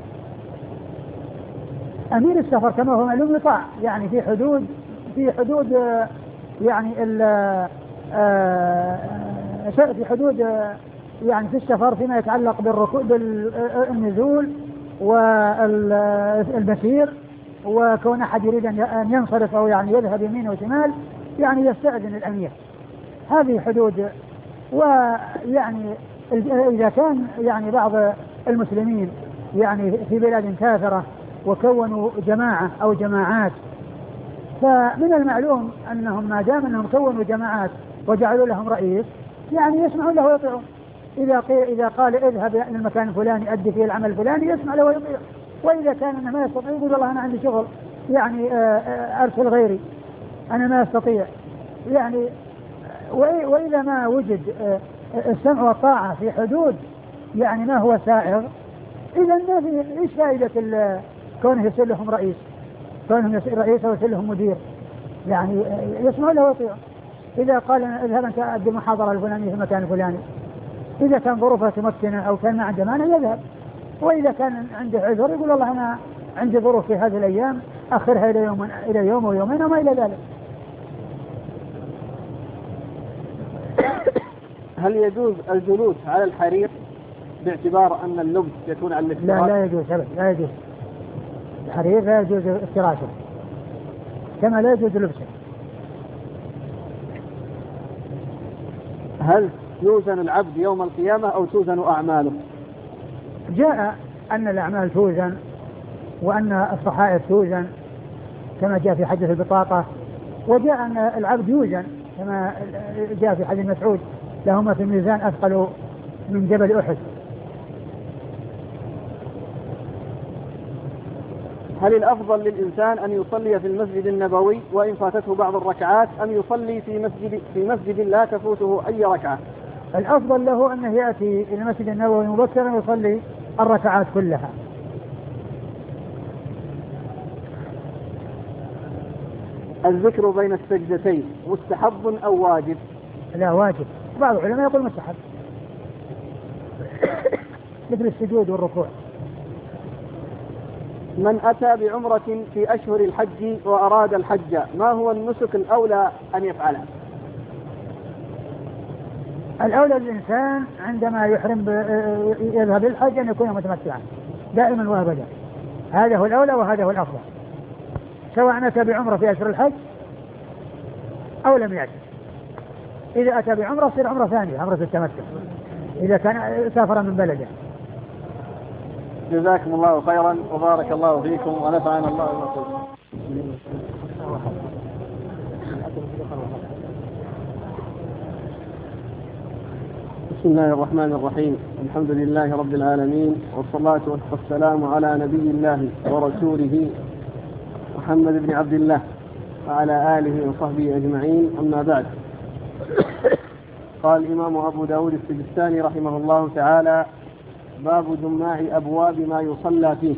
أمير السفر كما هو معلوم يطاع يعني في حدود يعني في حدود يعني في السفر فيما يتعلق بالنزول والمسير، وكون أحد يريد أن ينصرف أو يعني يذهب يمين وشمال يعني يستأذن الأمير، هذه حدود. ويعني إذا كان يعني بعض المسلمين يعني في بلاد كافرة وكونوا جماعة أو جماعات، فمن المعلوم أنهم ما دام أنهم كونوا جماعات وجعلوا لهم رئيس يعني يسمعون له ويطيعون. إذا قال اذهب إلى المكان الفلاني أدي فيه العمل الفلاني يسمع له ويطيع، وإذا كان أنه ما يستطيع يقول والله أنا عندي شغل يعني أرسل غيري أنا ما أستطيع يعني. وإذا ما وجد السمع والطاعة في حدود يعني ما هو سائغ، إذا ما في إيش فائدة كونه يصير لهم رئيس، كونهم يصير رئيس ويصير لهم مدير، يعني يسمعوا له ويطيعون. إذا قال اذهب أنت أدي محاضرة الفلانية في المكان الفلاني، إذا كان ظروفه تمكنه أو كان ما عنده مانع يذهب، وإذا كان عنده عذر يقول والله أنا عندي ظروف في هذه الأيام أخرها إلى يوم ويومين وما إلى ذلك. هل يجوز الجلوس على الحرير باعتبار أن اللبس يكون على الافتراض؟ لا يجوز أبدا، لا يجوز الحرير، لا يجوز افتراشه كما لا يجوز لبسه. هل يوزن العبد يوم القيامة أو توزن أعماله؟ جاء أن الأعمال توزن وأن الصحائف توزن كما جاء في حديث البطاقة، وجاء أن العبد يوزن كما جاء في حديث مسعود لهما في الميزان أثقل من جبل أحد. هل الأفضل للإنسان أن يصلي في المسجد النبوي وإن فاتته بعض الركعات، أم يصلي في مسجد لا تفوته أي ركعة؟ الأفضل له أنه يأتي إلى المسجد النبوي مبكرا ويصلي الركعات كلها. الذكر بين السجدتين مستحب أو واجب؟ لا واجب، بعض العلماء يقول مستحب مثل السجود والركوع. من أتى بعمرة في أشهر الحج وأراد الحج، ما هو النسك الأولى أن يفعله؟ الأولى للإنسان عندما يذهب للحج أن يكون متمتعا دائما وأبدا، هذا هو الأولى وهذا هو الأفضل، سواء أتى بعمرة في أشهر الحج أو لم يأتي. إذا أتى بعمرة تصير عمرة ثانية، عمرة التمتع، إذا كان سافر من بلده. جزاكم الله خيرا وبارك الله فيكم ونفعنا الله بما قلتم. بسم الله الرحمن الرحيم، الحمد لله رب العالمين، والصلاة والسلام على نبي الله ورسوله محمد بن عبد الله وعلى آله وصحبه أجمعين، أما بعد. قال الإمام أبو داود السجستاني رحمه الله تعالى: باب جماع أبواب ما يصلى فيه.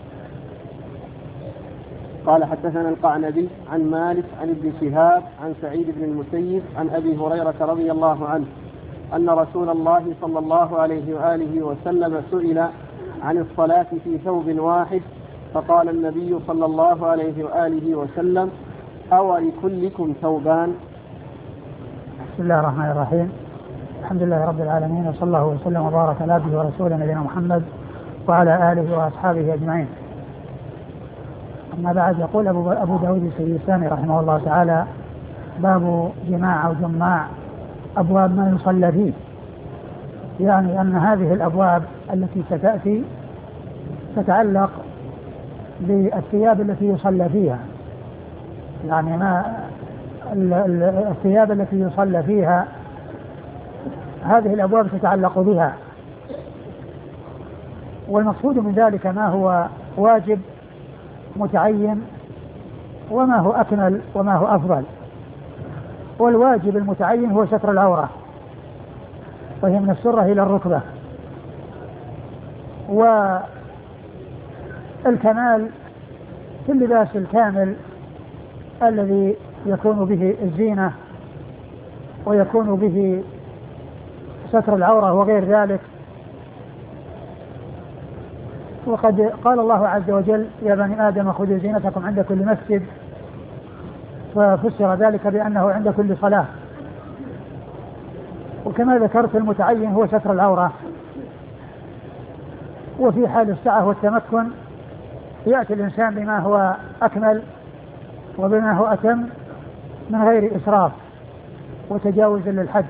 قال: حدثنا القعنبي عن مالك عن ابن شهاب عن سعيد بن المسيب عن أبي هريرة رضي الله عنه أن رسول الله صلى الله عليه وآله وسلم سئل عن الصلاة في ثوب واحد، فقال النبي صلى الله عليه وآله وسلم: أو لكلكم ثوبان؟ بسم الله الرحمن الرحيم، الحمد لله رب العالمين، وصلى الله وسلم وبارك على عبده ورسوله نبينا محمد وعلى آله وأصحابه أجمعين. أما بعد، يقول أبو داود السجستاني رحمه الله تعالى: باب جماع أو جماع أبواب ما يصلى فيه، يعني أن هذه الأبواب التي ستأتي تتعلق بالثياب التي يصلى فيها، يعني ما الثياب التي يصلى فيها هذه الأبواب تتعلق بها، والمقصود من ذلك ما هو واجب متعين وما هو أكمل وما هو أفضل. والواجب المتعين هو ستر العورة، وهي من السرة إلى الركبة، والكمال في اللباس الكامل الذي يكون به الزينة ويكون به ستر العورة وغير ذلك. وقد قال الله عز وجل: يا بني آدم خذوا زينتكم عند كل مسجد، ففسر ذلك بأنه عند كل صلاة. وكما ذكرت المتعين هو ستر العورة، وفي حال السعة والتمكن يأتي الإنسان بما هو أكمل وبما هو أتم من غير إسراف وتجاوز للحد.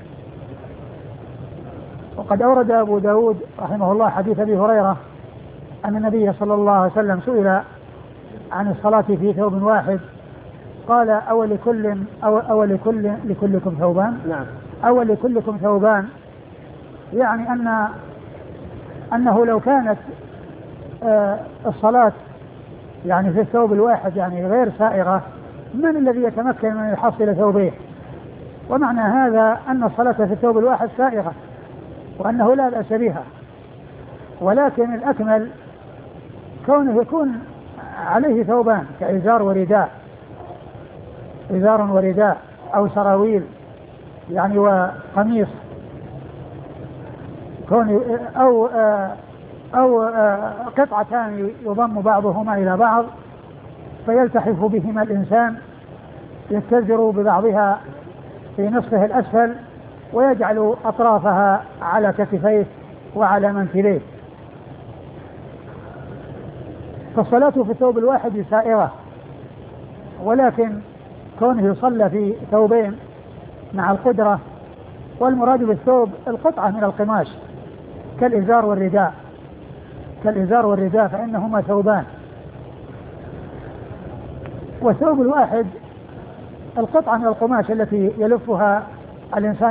وقد أورد أبو داود رحمه الله حديث أبي هريرة أن النبي صلى الله عليه وسلم سئل عن الصلاة في ثوب واحد، قال: أو لكلكم ثوبان؟ نعم. أو لكلكم ثوبان، يعني أنه لو كانت الصلاة يعني في الثوب الواحد يعني غير سائغة، من الذي يتمكن من يحصل ثوبين؟ ومعنى هذا أن الصلاة في الثوب الواحد سائغة، وأنه لا بأس بها، ولكن الأكمل كونه يكون عليه ثوبان كإزار ورداء، إزار ورداء، أو سراويل يعني وقميص، أو قطعتان يضم بعضهما إلى بعض فيلتحف بهما الإنسان، يتزر ببعضها في نصفه الأسفل ويجعل أطرافها على كتفيه وعلى منكبيه. فالصلاة في الثوب الواحد سائغة، ولكن كونه يصلى في ثوبين مع القدرة، والمراد بالثوب القطعة من القماش كالإزار والرداء فإنهما ثوبان. والثوب الواحد القطعة من القماش التي يلفها الإنسان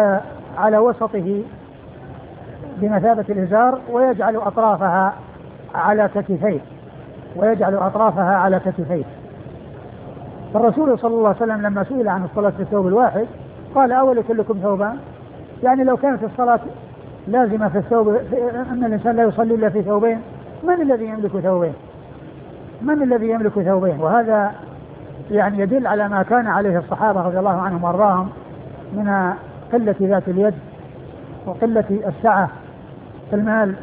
على وسطه بمثابة الإزار، ويجعل أطرافها على كتفيه ويجعل أطرافها على كتفيه. فالرسول صلى الله عليه وسلم لما سئل عن الصلاة في الثوب الواحد قال أول كلكم ثوبان، يعني لو كانت الصلاة لازمة في الثوب أن الإنسان لا يصلي إلا في ثوبين، من الذي يملك ثوبين؟ من الذي يملك ثوبين؟ وهذا يعني يدل على ما كان عليه الصحابة رضي الله عنهم وارضاهم من قلة ذات اليد وقلة السعة في المال.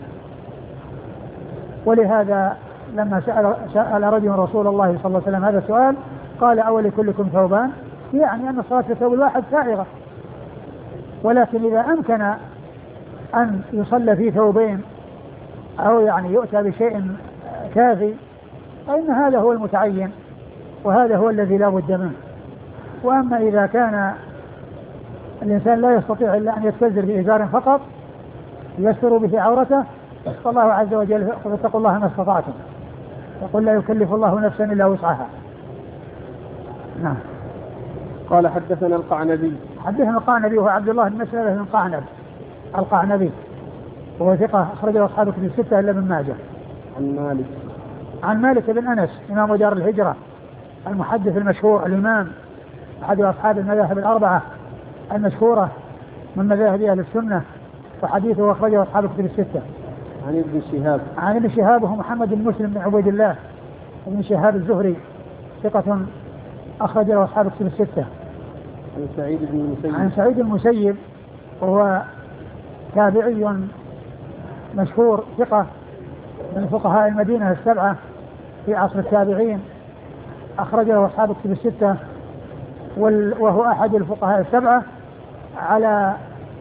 ولهذا لما سأل رجل رسول الله صلى الله عليه وسلم هذا السؤال قال أول كلكم ثوبان، يعني أن الصلاة في الثوب الواحد سائغة. ولكن إذا أمكن أن يصلى في ثوبين أو يعني يؤتى بشيء كافي فإن هذا هو المتعين وهذا هو الذي لا بد منه. وأما إذا كان الإنسان لا يستطيع إلا أن يتكزر بإزار فقط يستر به عورته فالله عز وجل فاتقوا الله ما استطعتم، يقول لا يكلف الله نفسا إلا وسعها. نعم. قال حدثنا القعنبي. حدثنا القعنبي وهو عبد الله بن مسلمة بن قعنب القعنبي وهو ثقة أخرجه أصحاب كتب الستة إلا ابن ماجه. عن مالك بن أنس إمام دار الهجرة المحدث المشهور الإمام أحد أصحاب المذاهب الأربعة المشهورة من مذاهب أهل السنة، وحديثه أخرجه أصحاب كتب الستة. عن ابن شهاب وهو محمد بن مسلم بن عبيد الله بن شهاب الزهري ثقة أخرجه أصحاب كتب الستة. عن سعيد المسيب وهو تابعي مشهور ثقة من فقهاء المدينة السبعة في عصر التابعين أخرجه أصحاب كتب الستة، وهو أحد الفقهاء السبعة على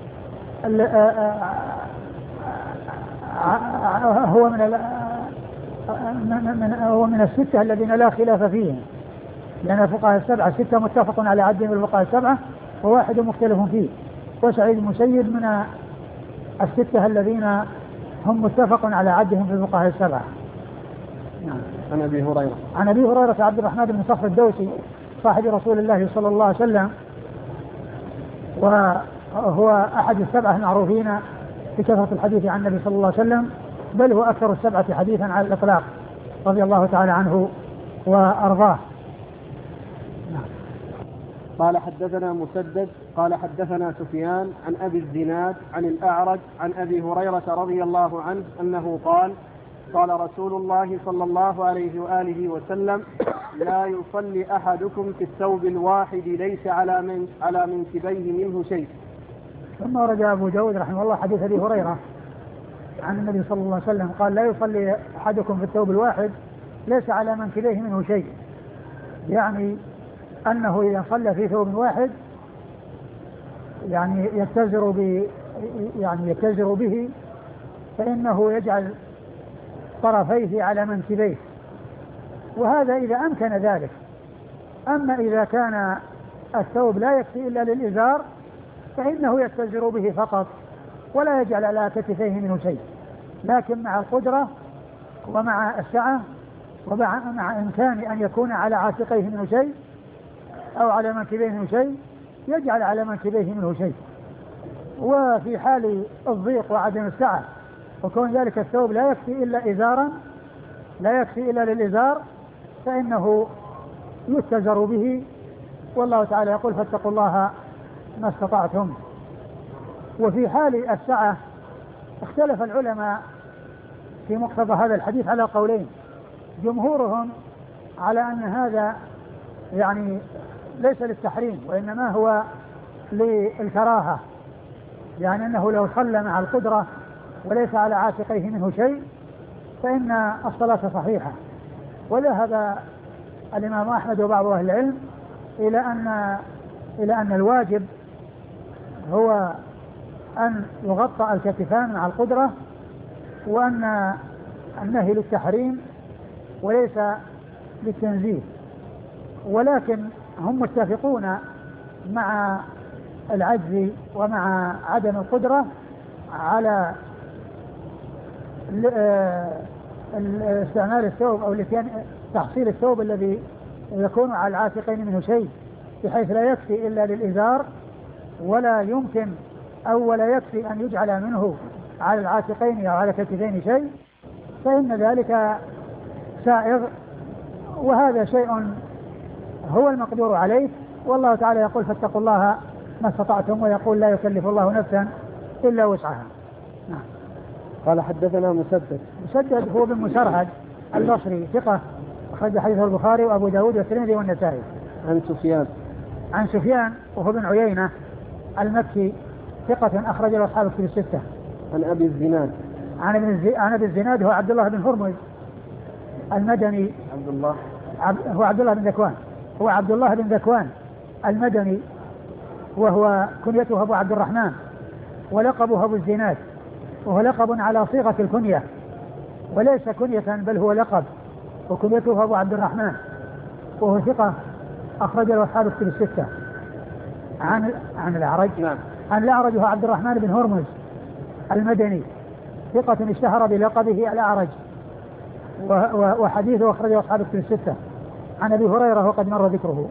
هو من الستة الذين لا خلاف فيهم، لأن الفقهاء السبعة ستة متفق على عدهم الفقهاء السبعة وواحد مختلف فيه. وسعيد المسيب من الستة الذين هم متفق على عدهم في الفقهاء السبعة. عن أبي هريرة عبد الرحمن بن صخر الدوسي صاحب رسول الله صلى الله عليه وسلم، وهو أحد السبعة المعروفين بكثرة الحديث عن النبي صلى الله عليه وسلم، بل هو أكثر السبعة حديثا على الإطلاق رضي الله تعالى عنه وأرضاه. قال حدثنا مسدد قال حدثنا سفيان عن أبي الزناد عن الأعرج عن أبي هريرة رضي الله عنه أنه قال قال رسول الله صلى الله عليه وآله وسلم لا يصلي أحدكم في الثوب الواحد ليس على منكبيه منه شيء. ثم رجع أبو داود رحمه الله حديث أبي هريرة عن النبي صلى الله عليه وسلم قال لا يصلي أحدكم في الثوب الواحد ليس على منكبيه منه شيء، يعني أنه إذا صلى في ثوب واحد يعني يتزر به فإنه يجعل طرفيه على منكبيه، وهذا إذا أمكن ذلك. أما إذا كان الثوب لا يكفي إلا للإزار فإنه يتزر به فقط ولا يجعل على كتفيه منه شيء، لكن مع القدرة ومع السعة ومع إمكان أن يكون على عاتقيه منه شيء أو على منكبيه منه شيء يجعل على منكبيه منه شيء. وفي حال الضيق وعدم السعة وكون ذلك الثوب لا يكفي إلا إزارا لا يكفي إلا للإزار فإنه يتزر به، والله تعالى يقول فاتقوا الله ما استطعتم. وفي حال السعة اختلف العلماء في مقتضى هذا الحديث على قولين، جمهورهم على أن هذا يعني ليس للتحريم وإنما هو للكراهة، يعني أنه لو صلى مع القدرة وليس على عاتقيه منه شيء فإن الصلاة صحيحة. وذهب الإمام أحمد وبعض أهل العلم إلى أن الواجب هو أن يغطى الكتفان مع القدرة، وأن النهي للتحريم وليس للتنزيه، ولكن هم متفقون مع العجز ومع عدم القدرة على استعمال الثوب أو تحصيل الثوب الذي يكون على العاتقين منه شيء، بحيث لا يكفي إلا للإزار ولا يمكن أو ولا يكفي أن يجعل منه على العاتقين أو على كتفين شيء، فإن ذلك سائغ، وهذا شيء هو المقدور عليه. والله تعالى يقول فاتقوا الله ما استطعتم، ويقول لا يكلف الله نفسا إلا وسعها. نعم. قال حدثنا مسدد هو بن مسرهد البصري ثقة، أخرج حديثه البخاري وأبو داود والترمذي والنسائي. عن سفيان وهو بن عيينة المكي ثقة، أخرج له أصحاب الكتب الستة. عن أبي الزناد هو عبد الله بن هرمز المدني. هو عبد الله بن ذكوان المدني، وهو كنيته أبو عبد الرحمن ولقبه أبو الزناد، وهو لقب على صيغة الكنية وليس كنية بل هو لقب، وكنيته أبو عبد الرحمن، وهو ثقة أخرج له أصحاب الكتب الستة. عن الأعرج. نعم. عن الأعرج هو عبد الرحمن بن هرمز المدني ثقة اشتهر بلقبه الأعرج، وحديثه أخرجه أصحاب الكتب الستة. عن أبي هريرة وقد مر ذكره.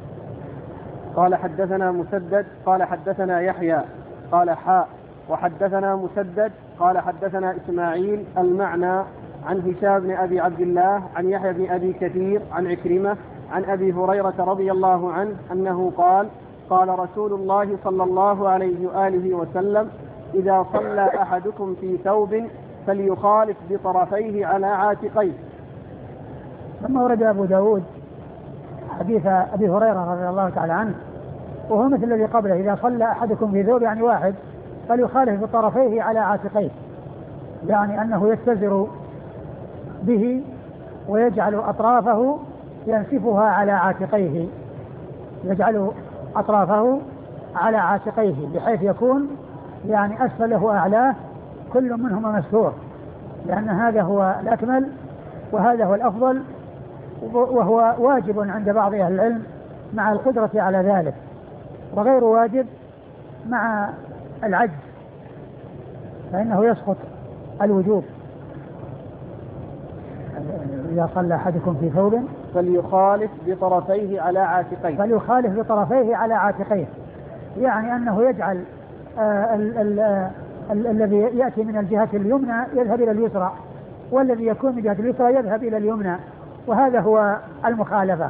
قال حدثنا مسدد قال حدثنا يحيى قال حاء وحدثنا مسدد قال حدثنا إسماعيل المعنى عن هشام بن أبي عبد الله عن يحيى بن أبي كثير عن عكرمة عن أبي هريرة رضي الله عنه أنه قال قال رسول الله صلى الله عليه وآله وسلم إذا صلى أحدكم في ثوب فليخالف بطرفيه على عاتقيه. ثم ورد أبو داود حديث أبي هريرة رضي الله تعالى عنه، وهو مثل الذي قبله: إذا صلى أحدكم في ثوب يعني واحد فليخالف بطرفيه على عاتقيه، يعني أنه يتزر به ويجعل أطرافه ينسفها على عاتقيه، يجعل أطرافه على عاتقيه بحيث يكون يعني أسفله أعلاه كل منهما مستور، لأن هذا هو الأكمل وهذا هو الأفضل، وهو واجب عند بعض أهل العلم مع القدرة على ذلك، وغير واجب مع العجز فإنه يسقط الوجوب. إذا صلى أحدكم في ثوب فليخالف بطرفيه على عاتقيه، يعني أنه يجعل الذي يأتي من الجهة اليمنى يذهب إلى اليسرى، والذي يكون من جهة اليسرى يذهب إلى اليمنى، وهذا هو المخالفة.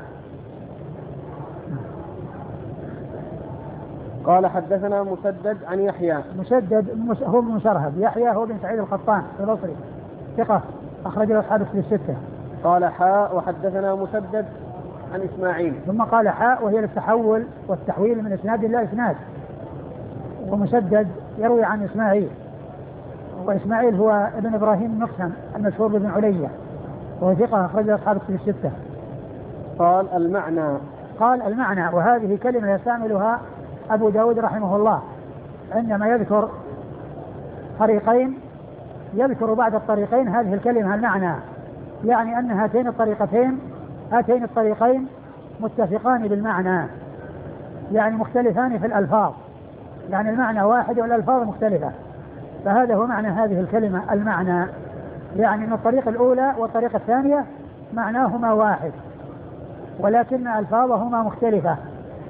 قال حدثنا مسدد عن يحيى. هو بن مسرهد، يحيى هو بن سعيد القطان البصري ثقة أخرج له أصحاب الكتب الستة. قال حاء وحدثنا مسدد عن إسماعيل. ثم قال حاء وهي التحول والتحويل من إسناد إلى إسناد، ومسدد يروي عن إسماعيل، وإسماعيل هو ابن إبراهيم المقسم المشهور بن علية، وهو ثقة أخرج له أصحاب الكتب الستة. قال المعنى، وهذه كلمة يستعملها أبو داود رحمه الله عندما يذكر طريقين، يذكر بعد الطريقين هذه الكلمة المعنى، يعني أن هاتين الطريقين متفقان بالمعنى، يعني مختلفان في الألفاظ، يعني المعنى واحد والألفاظ مختلفة، فهذا هو معنى هذه الكلمة المعنى، يعني أن الطريقة الأولى والطريقة الثانية معناهما واحد ولكن ألفاظهما مختلفة.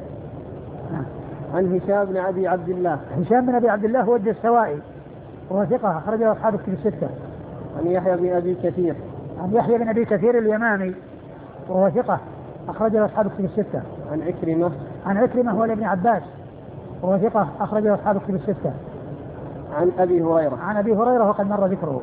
عن هشام بن أبي عبد الله. هشام بن أبي عبد الله هو الدستوائي وهو ثقة أخرجه أصحاب الكتب الستة. عن يحيى بن أبي كثير اليمامي وهو ثقة أخرجه أصحاب الكتب الستة. عن عكرمة هو ابن عباس وهو ثقة أخرجه أصحاب الكتب الستة. عن أبي هريرة وقد مر ذكره.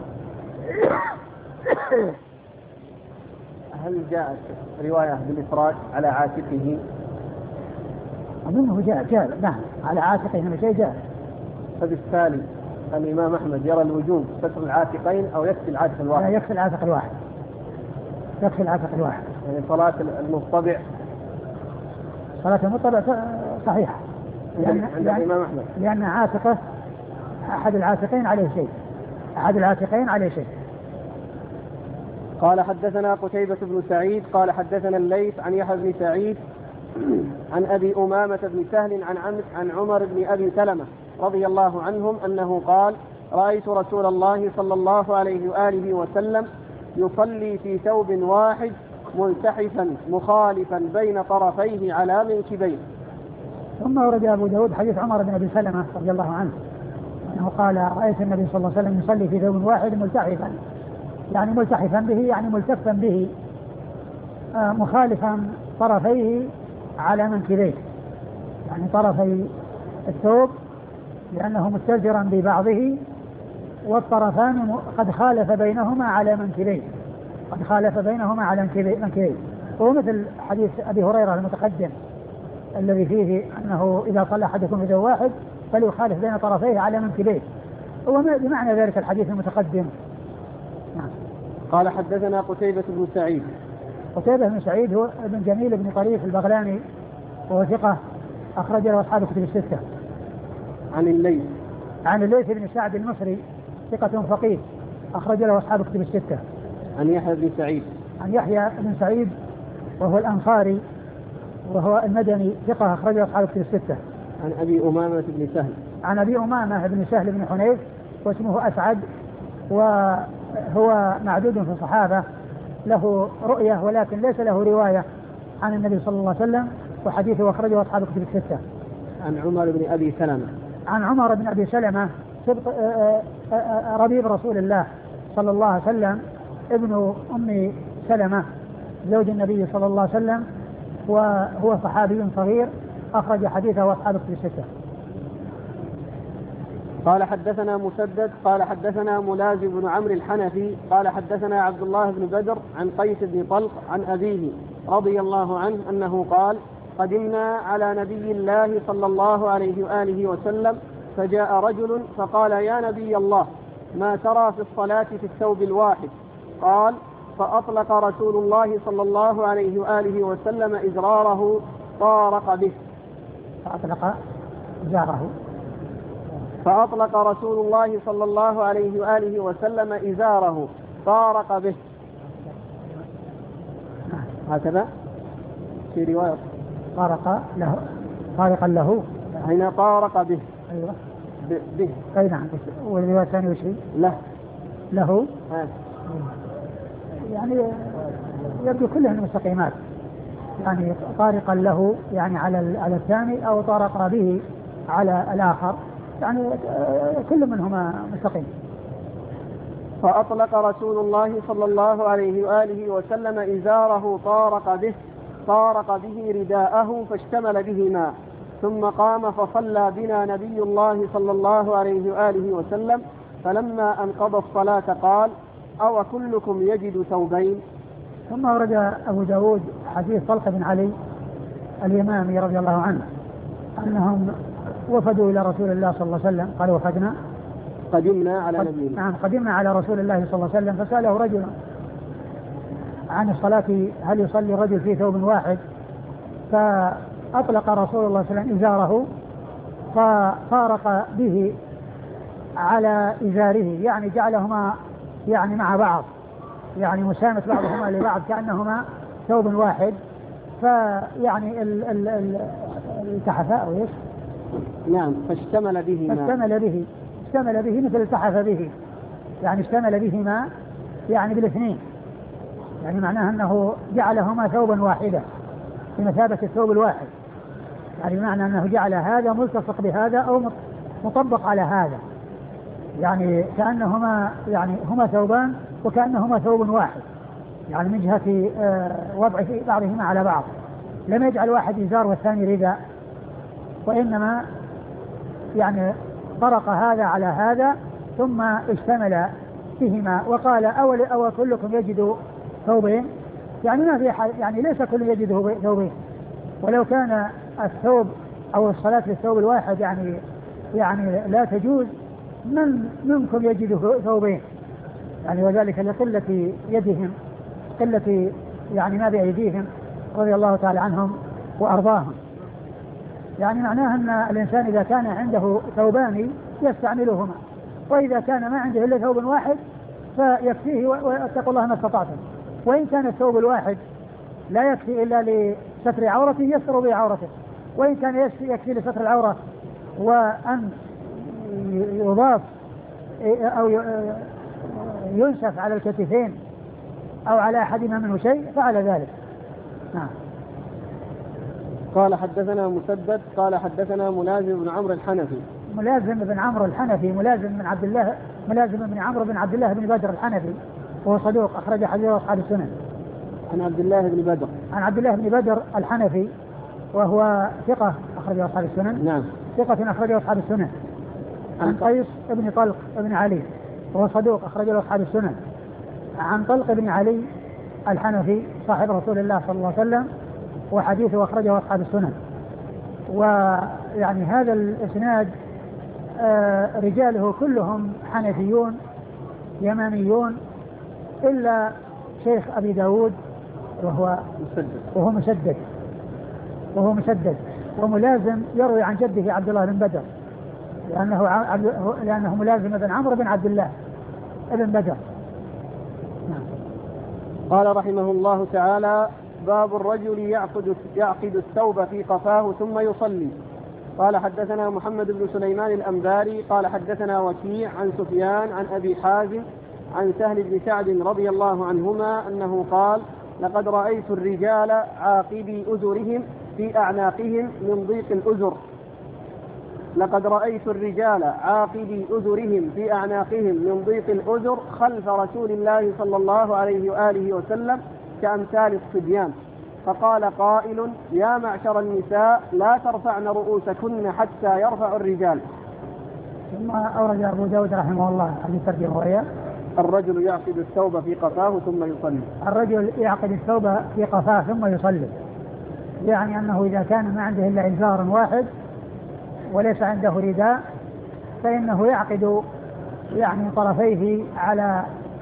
هل جاءت رواية بالإفراد على عاتقه؟ أظنه جاء نعم على عاتقه من شيء جاء. فبالتالي الإمام أحمد يرى الوجوب ستر العاتقين أو يكفي العاتق الواحد؟ لا، يكفي العاتق الواحد. يعني صلاة المضطبع صحيحة عند الإمام أحمد، لأن عاتقه أحد العاتقين عليه شيء. قال حدثنا قتيبة بن سعيد قال حدثنا الليث عن يحيى بن سعيد عن أبي أمامة بن سهل عن عمر بن أبي سلمة رضي الله عنهم أنه قال: رأيت رسول الله صلى الله عليه وآله وسلم يصلي في ثوب واحد ملتحفا مخالفا بين طرفيه على منكبيه. ثم ورد أبو داود حديث عمر بن أبي سلمة رضي الله عنه أنه قال: رأيت النبي صلى الله عليه وسلم يصلي في ثوب واحد ملتحفا يعني ملتحفا به يعني ملتفا به، مخالفا طرفيه على منكبيه، يعني طرفي الثوب لأنه مستلزرا ببعضه، والطرفان قد خالف بينهما على منكبيه، قد خالف بينهما على منكبيه. وهو مثل حديث أبي هريرة المتقدم الذي فيه أنه إذا صلى أحدكم في ثوب واحد فليخالف بين طرفيه على منكبيه، هو بمعنى ذلك الحديث المتقدم. نعم. قال حدثنا قتيبة بن سعيد. قتيبة بن سعيد هو ابن جميل بن طريف البغلاني وهو ثقة أخرج له أصحاب الكتب الستة. عن الليث. عن الليث بن سعد المصري ثقة فقيه أخرج له أصحاب الكتب الستة. عن يحيى بن سعيد. عن يحيى بن سعيد وهو الأنصاري وهو المدني ثقة أخرج له أصحاب الكتب الستة. عن أبي أمامة بن سهل. عن أبي أمامة بن سهل بن حنيف واسمه أسعد، وهو معدود في الصحابة، له رؤية ولكن ليس له رواية عن النبي صلى الله عليه وسلم، وحديثه أخرجه أصحاب الكتب الستة. عن عمر بن أبي سلمة. عن عمر بن أبي سلمة ربيب رسول الله صلى الله عليه وسلم، ابن أم سلمة زوج النبي صلى الله عليه وسلم، وهو صحابي صغير أخرج حديثه أصحاب الكتب الستة. قال حدثنا مسدد قال حدثنا ملازم بن عمرو الحنفي قال حدثنا عبد الله بن بدر عن قيس بن طلق عن أبيه رضي الله عنه أنه قال: قدمنا على نبي الله صلى الله عليه وآله وسلم، فجاء رجل فقال: يا نبي الله، ما ترى في الصلاة في الثوب الواحد؟ قال: فأطلق رسول الله صلى الله عليه وآله وسلم إزراره طارق به. فأطلق رسول الله صلى الله عليه وآله وسلم إزاره طارق به. هكذا في رواية طارقا له، هنا طارق به. أيوة به. أي نعم. والرواية الثانية وش هي؟ له. يعني يبدو كلهن مستقيمات، يعني طارقا له يعني على الثاني، أو طارق به على الآخر، يعني كل منهما مستقيم. فأطلق رسول الله صلى الله عليه وآله وسلم إزاره طارق به رداءه فاشتمل به ماء، ثم قام فصلى بنا نبي الله صلى الله عليه وآله وسلم، فلما أنقضى الصلاة قال: أو كلكم يجد ثوبين؟ ثم ورد أبو داود حديث طلق بن علي اليمامي رضي الله عنه أنهم وفدوا إلى رسول الله صلى الله عليه وسلم، قالوا قدمنا على نبي الله. نعم، قدمنا على رسول الله صلى الله عليه وسلم، فسأله رجل عن الصلاة، هل يصلي الرجل في ثوب واحد؟ فأطلق رسول الله صلى الله عليه وسلم إزاره ففارق به على إزاره، يعني جعلهما يعني مع بعض، يعني مسامة بعضهما لبعض كأنهما ثوب واحد، فيعني التحفا أو إيش؟ نعم. فاشتمل به مثل التحف به، يعني اشتمل بهما يعني بالاثنين، يعني معناه أنه جعلهما ثوبا واحدا بمثابة الثوب الواحد، يعني معنى أنه جعل هذا ملتصق بهذا أو مطبق على هذا، يعني كأنهما يعني هما ثوبان وكأنهما ثوب واحد، يعني من جهة وضع بعضهما على بعض، لم يجعل واحد إزار والثاني رداء، وإنما يعني طرق هذا على هذا ثم اشتمل بهما، وقال: أو كلكم يجد ثوبين؟ يعني ما في يعني ليس كل يجد ثوبين، ولو كان الثوب أو الصلاة في الثوب الواحد يعني لا تجوز، من منكم يجد ثوبين؟ يعني وذلك لقلة يدهم، قلة يعني ما بأيديهم رضي الله تعالى عنهم وأرضاهم. يعني معناه أن الإنسان إذا كان عنده ثوبان يستعملهما، وإذا كان ما عنده إلا ثوب واحد فيكفيه، واتقوا الله ما استطعتم. وإن كان الثوب الواحد لا يكفي إلا لستر عورته يستر به عورته، وإن كان يكفي لستر العورة وأن يضاف أو ينسف على الكتفين أو على أحدهما منه شيء فعلى ذلك. نعم. قال حدثنا مسدد قال حدثنا ملازم بن عمرو الحنفي. ملازم بن عمرو الحنفي، ملازم بن عمرو بن عبد الله بن بدر الحنفي وهو صدوق أخرج حديثه أصحاب السنن. عن عبد الله بن بدر. عن عبد الله بن بدر الحنفي وهو ثقة أخرجه أصحاب السنن. نعم. ثقة أخرجه أصحاب السنن. عن قيس بن طلق بن علي وهو صدوق أخرجه أصحاب السنن. عن طلق بن علي الحنفي صاحب رسول الله صلى الله عليه وسلم وحديثه أخرجه أصحاب السنن. ويعني هذا الإسناد رجاله كلهم حنفيون يمانيون إلا شيخ أبي داود وهو مسدد وملازم يروي عن جده عبد الله بن بدر لأنه ملازم بن عمرو بن عبد الله بن بدر. قال رحمه الله تعالى: باب الرجل يعقد الثوب في قفاه ثم يصلي. قال حدثنا محمد بن سليمان الأنباري قال حدثنا وكيع عن سفيان عن أبي حازم عن سهل بن سعد رضي الله عنهما أنه قال: لقد رأيت الرجال عاقبي أزرهم في أعناقهم من ضيق الأزر. لقد رأيت الرجال عاقبي أزرهم في أعناقهم من ضيق الأزر خلف رسول الله صلى الله عليه وآله وسلم كأمثال الصبيان. فقال قائل: يا معشر النساء لا ترفعن رؤوسكن حتى يرفع الرجال. ثم أورد أبو داود رحمه الله حديث ترجمة: الرجل يعقد الثوب في قفاه ثم يصلي. الرجل يعقد الثوب في قفاه ثم يصلي، يعني أنه إذا كان ما عنده إلا إزار واحد وليس عنده رداء فإنه يعقد يعني طرفيه على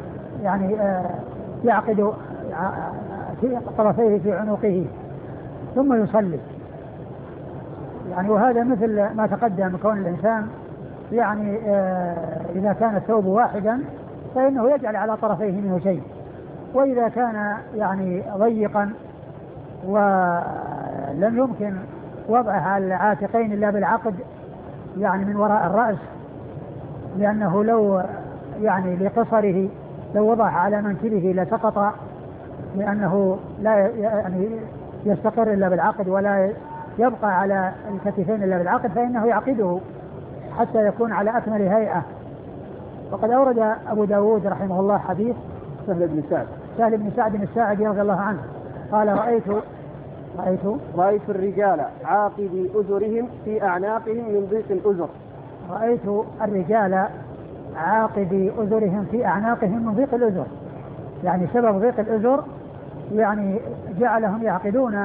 يعقد في طرفيه في عنقه ثم يصلي. يعني وهذا مثل ما تقدم، كون الإنسان يعني إذا كان الثوب واحدا فإنه يجعل على طرفيه منه شيء، وإذا كان يعني ضيقا ولم يمكن وضعه على العاتقين إلا بالعقد يعني من وراء الرأس، لأنه لو يعني لقصره لو وضعه على منكبه لسقط، لأنه لا يعني يستقر إلا بالعقد ولا يبقى على الكتفين إلا بالعقد، فإنه يعقده حتى يكون على أكمل هيئة. وقد أورد أبو داود رحمه الله حديث سهل بن سعد الساعدي رضي الله عنه قال: رأيت الرجال عاقبي أزرهم في أعناقهم من ضيق الأزر. رأيت الرجال عاقبي أزرهم في أعناقهم من ضيق الأزر، يعني سبب ضيق الأزر يعني جعلهم يعقدون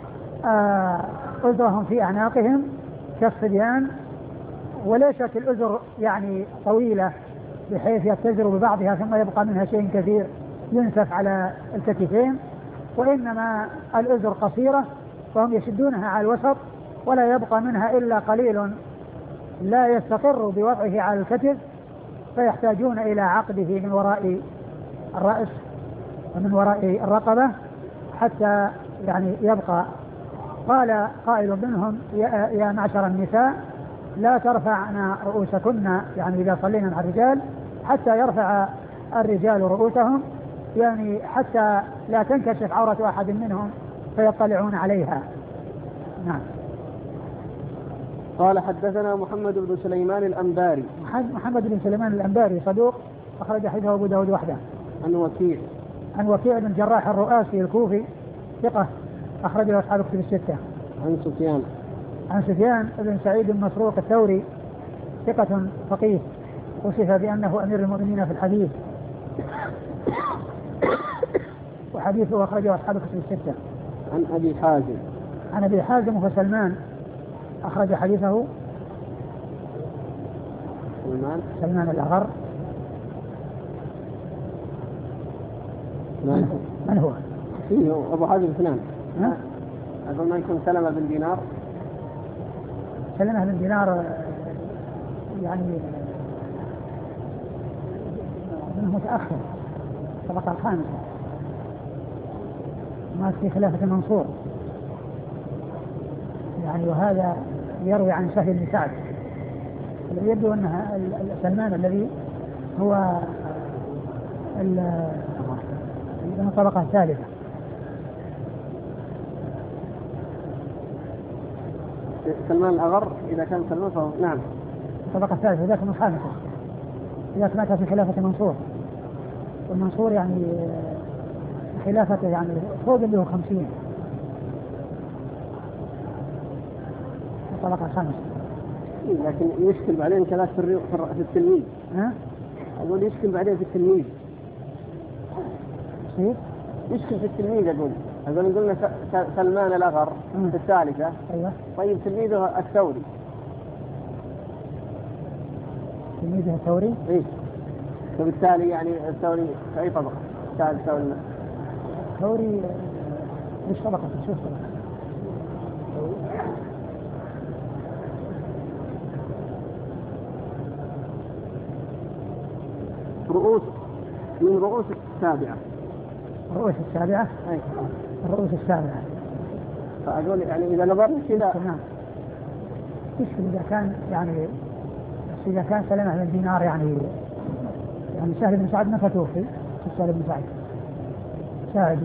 أزرهم في أعناقهم كالصبيان. ولا شك الأزر يعني طويلة بحيث يتزر ببعضها ثم يبقى منها شيء كثير ينسف على الكتفين، وإنما الأزر قصيرة فهم يشدونها على الوسط ولا يبقى منها إلا قليل لا يستقر بوضعه على الكتف، فيحتاجون إلى عقده من وراء الرأس ومن وراء الرقبة حتى يعني يبقى. قال قائل منهم: يا معشر النساء لا ترفعن رؤوسكن، يعني إذا صلينا مع الرجال حتى يرفع الرجال رؤوسهم، يعني حتى لا تنكشف عورة أحد منهم فيطلعون عليها. نعم. قال حدثنا محمد بن سليمان الأنباري. محمد بن سليمان الأنباري صدوق أخرج حديثه أبو داود وحده. عن وكيع بن جراح الرؤاسي الكوفي ثقة أخرج له أصحاب الكتب الستة. عن سفيان بن سعيد بن مسروق الثوري ثقة فقيه وصف بأنه أمير المؤمنين في الحديث، وحديثه أخرجه أصحاب الكتب الستة. عن أبي حازم وسلمان أخرج حديثه سلمان الأغر. من هو؟ أبو حازم اثنان. أظن أن يكون سلمة بن دينار. سلمة بن دينار يعني متأخر طبقة الخامسة، مات في خلافة منصور يعني، وهذا يروي عن سهل بن سعد. يبدو أن سلمان الذي هو من الطبقة الثالثة. سلمان الأغر إذا كان سلمان فهو نعم الطبقة الثالثة، ذاك من الخامسة، ذاك مات في خلافة منصور. والمنصور يعني خلافته يعني فوق اللي هو 50 الطبقة الخامسة. لكن يشكل بعدين كذلك في التلميذ. أقول يشكل بعدين في التلميذ. يشكل في التلميذ أقول قلنا سلمان الأغر في الثالثة. أيوة. طيب تلميذه الثوري. تلميذه الثوري؟ إيه. فبالتالي يعني الثوري في أي طبقة؟ الثوري مش طبقة شو طبقة؟ رؤوس من رؤوس السابعة. رؤوس السابعة؟ أي. الرؤوس السابعة. فأقول يعني إذا نظرنا كذا. نعم. يشكل إذا كان يعني إذا كان سلمة بن دينار يعني سهل بن سعد متى توفي؟ سهل بن سعد ساعدي.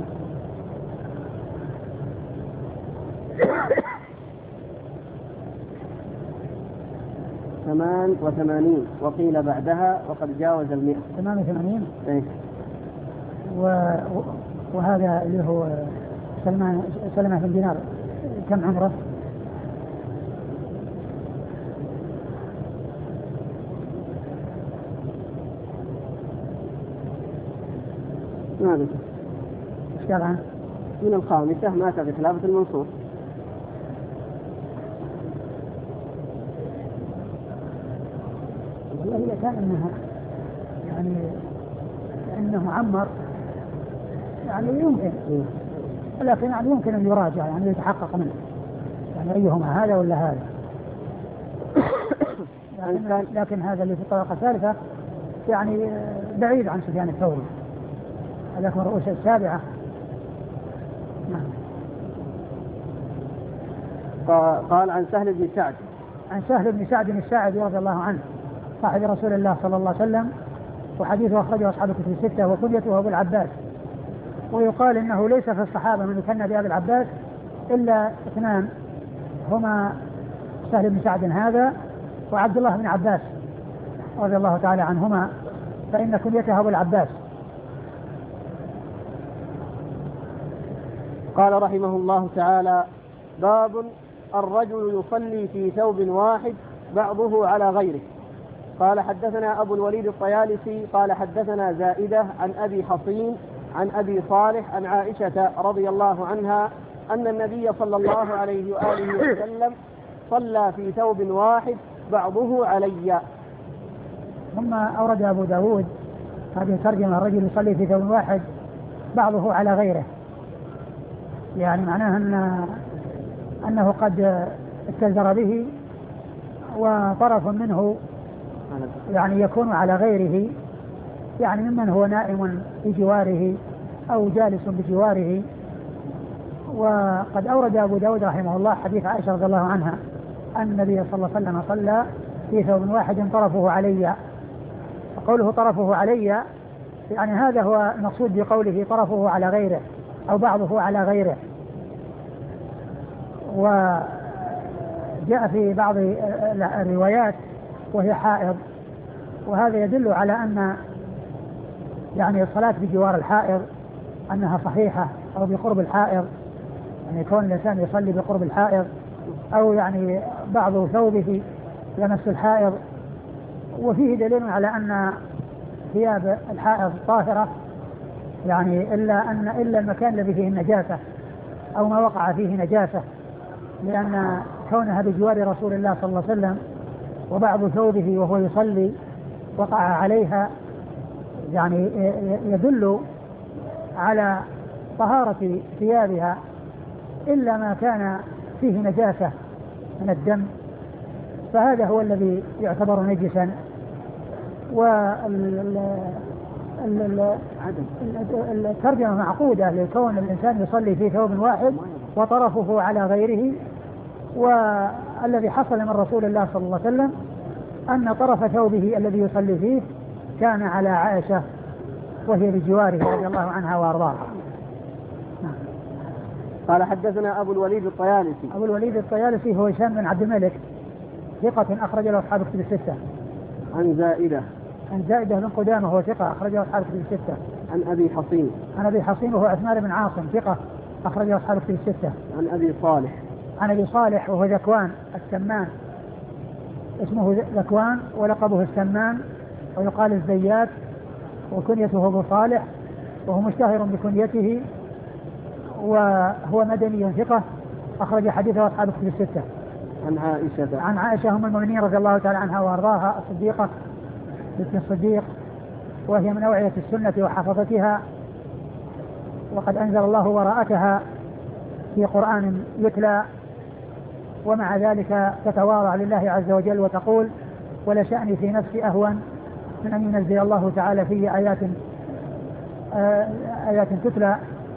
ثمان وثمانين وقيل بعدها وقد جاوز 100. 88. إيه. وهذا اللي هو سلمة بن دينار كم عمره؟ ما أدري. إيش قال عنه؟ من الخامسة مات في خلافة المنصور. والله إذا كان إنها يعني إنه عمر يعني يمكن، لكن يعني يمكن أن يراجع يعني يتحقق منه يعني أيهما هذا ولا هذا. لكن هذا اللي في الطبقة الثالثة يعني بعيد عن سفيان الثوري. هذا من رؤوس السابعة. قال عن سهل بن سعد. عن سهل بن سعد الساعدي رضي الله عنه صاحب رسول الله صلى الله عليه وسلم، وحديثه أخرجه أصحاب الكتب الستة، وكنيته أبو العباس. ويقال إنه ليس في الصحابة من يكنى بأبي العباس إلا اثنان، هما سهل بن سعد هذا وعبد الله بن عباس رضي الله تعالى عنهما، فإن كنيته أبو العباس. قال رحمه الله تعالى: باب الرجل يصلي في ثوب واحد بعضه على غيره. قال حدثنا أبو الوليد الطيالسي قال حدثنا زائدة عن أبي حصين عن أبي صالح عن عائشة رضي الله عنها أن النبي صلى الله عليه وآله وسلم صلى في ثوب واحد بعضه علي. ثم أورد أبو داود هذه ترجمة: الرجل يصلي في ثوب واحد بعضه على غيره، يعني معناها أنه قد استجر به وطرف منه يعني يكون على غيره، يعني ممن هو نائم بجواره أو جالس بجواره. وقد أورد أبو داود رحمه الله حديث عائشة رضي الله عنها أن النبي صلى الله عليه وسلم صلى في ثوب واحد طرفه علي. فقوله طرفه علي يعني هذا هو المقصود بقوله طرفه على غيره أو بعضه على غيره. وجاء في بعض الروايات وهي حائض، وهذا يدل على أن يعني الصلاة بجوار الحائض أنها صحيحة أو بقرب الحائض، يعني كون الإنسان يصلي بقرب الحائض أو يعني بعض ثوبه يمس الحائض. وفيه دليل على أن ثياب الحائض طاهرة، يعني إلا المكان الذي فيه النجاسة أو ما وقع فيه نجاسة، لأن كونها بجوار رسول الله صلى الله عليه وسلم وبعض ثوبه وهو يصلي وقع عليها يعني يدل على طهارة ثيابها، إلا ما كان فيه نجاسة من الدم فهذا هو الذي يعتبر نجسا. والترجمة معقودة لكون الإنسان يصلي في ثوب واحد وطرفه على غيره. والذي حصل من رسول الله صلى الله عليه وسلم أن طرف ثوبه الذي يصلي فيه كان على عائشة وهي بجواره رضي الله عنها وأرضاها. قال حدثنا أبو الوليد الطيالسي. أبو الوليد الطيالسي هو هشام بن عبد الملك ثقة أخرج له أصحاب الكتب الستة. عن زائدة. عن زائدة بن قدامة وهو ثقة أخرجه أصحاب الكتب الستة. عن أبي حصين. عن أبي حصين وهو عثمان بن عاصم ثقة أخرجه أصحاب الكتب الستة. عن أبي صالح. عن أبي صالح وهو ذكوان السمان، اسمه ذكوان ولقبه السمان، ويقال الزيات، وكنيته أبو صالح، وهو مشتهر بكنيته، وهو مدني ثقة أخرج حديثه أصحاب الكتب الستة. عن عائشة أم المؤمنين رضي الله تعالى عنها وأرضاها الصديقة بنت الصديق، وهي من أوعية السنة وحفظتها، وقد أنزل الله براءتها في قرآن يتلى، ومع ذلك تتواضع لله عز وجل وتقول: ولشأني في نفسي أهون من أن ينزل الله تعالى فيه آيات تتلى.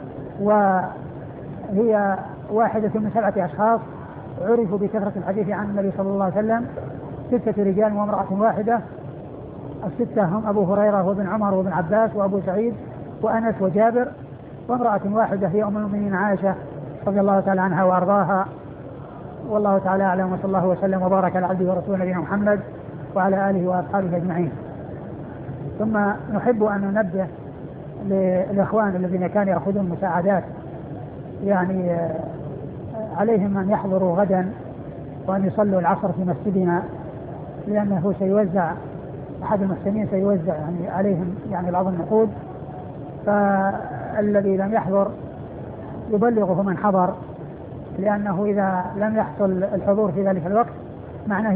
وهي واحدة من 7 أشخاص عرفوا بكثرة الحديث عن النبي صلى الله عليه وسلم، 6 رجال وامرأة واحدة. ال6 هم أبو هريرة وابن عمر وابن عباس وأبو سعيد وأنس وجابر، وامرأة واحدة هي أم المؤمنين عائشة رضي الله تعالى عنها وأرضاها. والله تعالى أعلم، وصلى الله وسلم وبارك على عبده ورسوله نبينا محمد وعلى آله وأصحابه أجمعين. ثم نحب أن ننبه للإخوان الذين كانوا يأخذون مساعدات، يعني عليهم أن يحضروا غدا وأن يصلوا العصر في مسجدنا، لأنه سيوزع أحد المحسنين سيوزع يعني عليهم يعني بعض النقود، فالذي لم يحضر يبلغه من حضر، لأنه إذا لم يحصل الحضور في ذلك الوقت معناه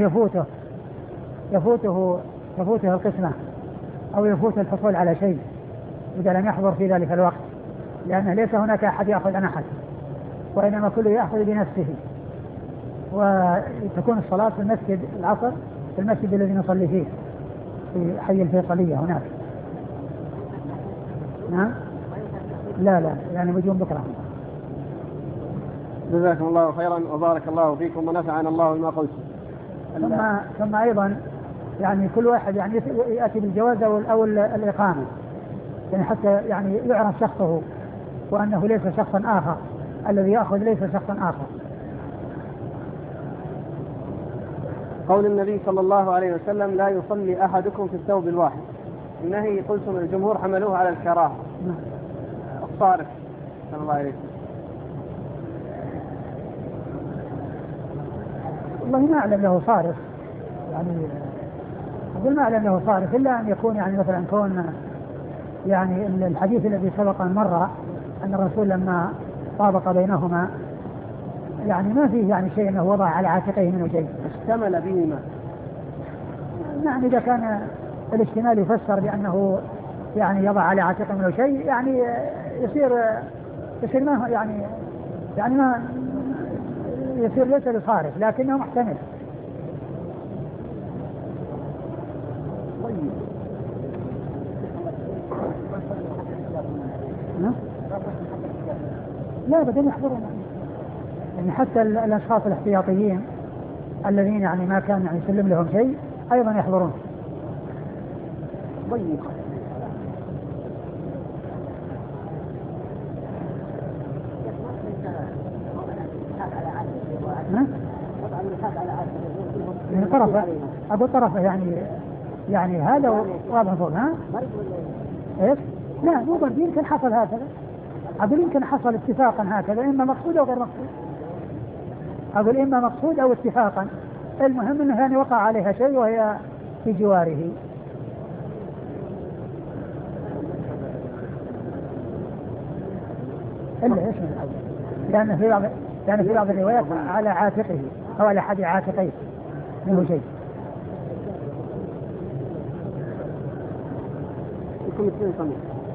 يفوته القسمة أو يفوت الحصول على شيء إذا لم يحضر في ذلك الوقت، لأنه ليس هناك أحد يأخذ عن أحد، وإنما كل يأخذ بنفسه. وتكون الصلاة في المسجد العصر في المسجد الذي نصلي فيه في حي الفيصلية هناك. نعم؟ لا يعني بيجون بكرة. جزاكم الله خيرا وبارك الله فيكم ونفعنا الله بما قلتم. ثم أيضا يعني كل واحد يعني يأتي بالجواز أو الإقامة، يعني حتى يعني يعرف شخصه وأنه ليس شخصا آخر، الذي يأخذ ليس شخصا آخر. قول النبي صلى الله عليه وسلم: لا يصلي أحدكم في الثوب الواحد. النهي قلتم الجمهور حملوه على الكراهة. الصارف صلى الله عليه وسلم. والله ما أعلم له صارف، يعني أقول ما أعلم له صارف إلا أن يكون يعني مثلا كون يعني الحديث الذي سبق أن مر أن الرسول لما طابق بينهما يعني ما فيه يعني شيء أنه وضع على عاتقه منه شيء، اشتمل بهما. يعني إذا كان الاشتمال يفسر بأنه يعني يضع على عاتقه منه شيء، يعني يصير ما يعني ما يصير ليس بصارف لكنه محتمل. لا بدهم يحضرون، يعني حتى الأشخاص الاحتياطيين الذين يعني ما كان يعني يسلم لهم شيء أيضا يحضرون. يعني طرفه أبو طرفه يعني هذا واضح فوق. إيش؟ لا مو برد، يمكن حصل هكذا، أقول يمكن حصل اتفاقا هكذا، إما مقصود أو غير مقصود، أقول إما مقصود أو اتفاقا، المهم أنه يعني وقع عليها شيء وهي في جواره. إلا إيش من الأول، لأن في بعض الروايات على عاتقه أو على أحد عاتقيه منه شيء. يكون اثنين قميص.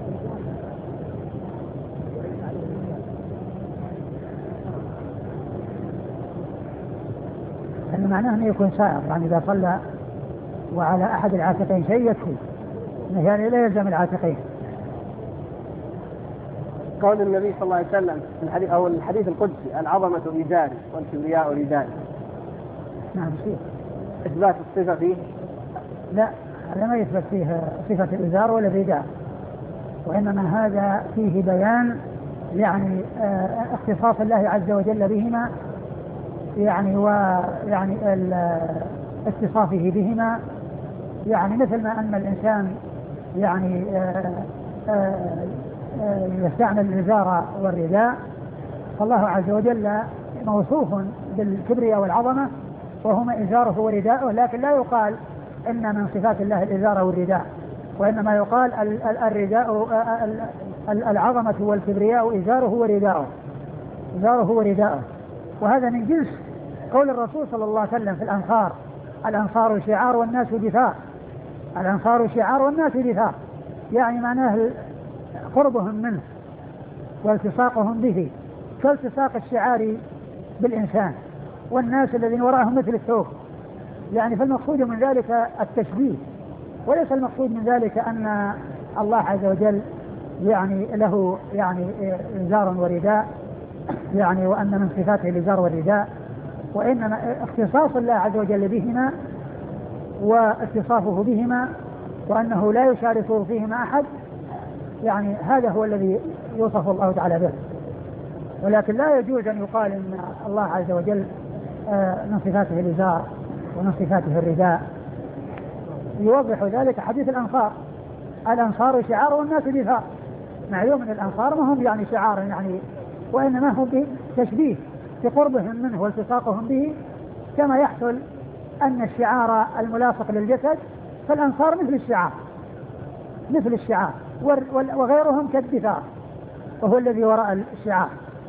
يعني معناه أنه يكون سائر، يعني إذا صلى وعلى أحد العاتقين شيء يكفي، يعني لا يلزم العاتقين. قول النبي صلى الله عليه وسلم في الحديث القدسي: العظمة إزاري والكبرياء ردائي. نعم صحيح. إثبات الصفة فيه؟ لا، هذا ما يثبت فيه صفة الإزار ولا الرداء، وإنما هذا فيه بيان يعني اختصاص الله عز وجل بهما، يعني ويعني اتصافه بهما، يعني مثل ما أن الإنسان يعني يستعمل الإزار والرداء، فالله عز وجل موصوف بالكبرياء والعظمة وهما إزاره ورداءه، لكن لا يقال إن من صفات الله الإزار والرداء، وإنما يقال الرداء العظمة والكبرياء إزاره ورداءه، إزاره ورداءه. وهذا من جنس قول الرسول صلى الله عليه وسلم في الأنصار: الأنصار شعار والناس دثار. الأنصار شعار والناس دثار، يعني معناه قربهم منه والتصاقهم به كالتصاق الشعار بالإنسان، والناس الذين وراءهم مثل الثوب. يعني فالمقصود من ذلك التشبيه، وليس المقصود من ذلك أن الله عز وجل يعني له يعني إزار ورداء، يعني وأن من صفاته الإزار والرداء، وإنما اختصاص الله عز وجل بهما واتصافه بهما وأنه لا يشاركه فيهما أحد، يعني هذا هو الذي يوصف الله تعالى به. ولكن لا يجوز أن يقال إن الله عز وجل من صفاته الإزار ومن صفاته الرداء. يوضح ذلك حديث الأنصار: الأنصار شعار والناس دثار. معلوم أن الأنصار ما هم يعني شعار يعني، وإنما هم تشبيه بقربهم منه والتصاقهم به، كما يحصل أن الشعار الملاصق للجسد فالأنصار مثل الشعار، مثل الشعار، وغيرهم كالدثار وهو الذي وراء الشعار.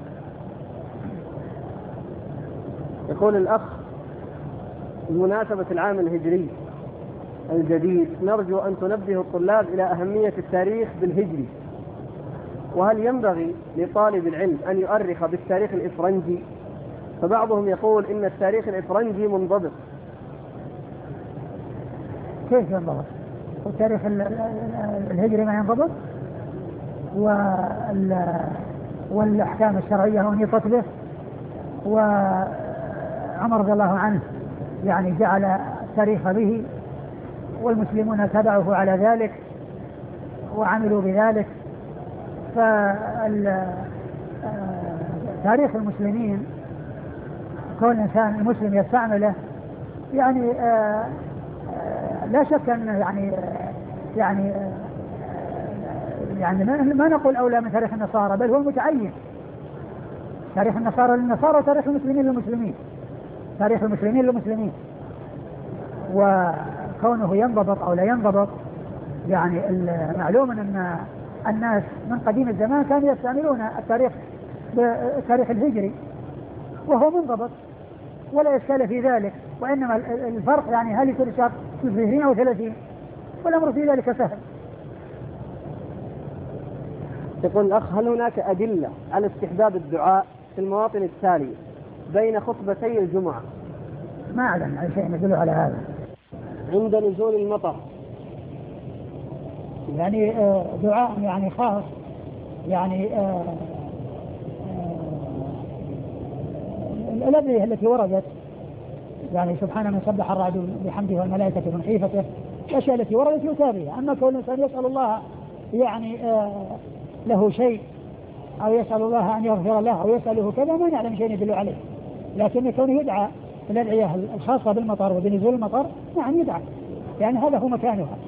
يقول الأخ: بمناسبة العام الهجري الجديد نرجو أن تنبه الطلاب إلى أهمية التاريخ بالهجري، وهل ينبغي لطالب العلم أن يؤرخ بالتاريخ الإفرنجي؟ فبعضهم يقول إن التاريخ الإفرنجي منضبط. كيف ينضبط؟ التاريخ الهجري ما ينضبط، والأحكام الشرعية ونيطت به، وعمر رضي الله عنه يعني جعل التاريخ به، والمسلمون تبعه على ذلك وعملوا بذلك. فتاريخ المسلمين كون الإنسان المسلم يستعمله يعني لا شك أن يعني ما نقول أولى من تاريخ النصارى، بل هو متعين. تاريخ النصارى للنصارى وتاريخ المسلمين للمسلمين، تاريخ المسلمين للمسلمين. وكونه ينضبط أو لا ينضبط يعني معلوم أن الناس من قديم الزمان كانوا يستعملون التاريخ الهجري وهو منضبط ولا إشكال في ذلك، وإنما الفرق يعني هل يكون الشهر 20 أو 30، والأمر في ذلك سهل. يقول الأخ: هل هناك أدلة على استحباب الدعاء في المواطن التالية بين خطبتي الجمعة؟ ما أعلم عن شيء يدل على هذا. عند نزول المطر، يعني دعاء يعني خاص، يعني الأدعية التي وردت يعني سبحان من سبح الرعد بحمده والملائكة من خيفته، الأشياء التي وردت يتابعها. أما كون الإنسان يسأل الله يعني له شيء أو يسأل الله أن يغفر له أو يسأله كذا ما نعلم شيء يدل عليه، لكن كونه يدعى الأدعية الخاصة بالمطر وبنزول المطر نعم يدعى، يعني هذا هو مكانها.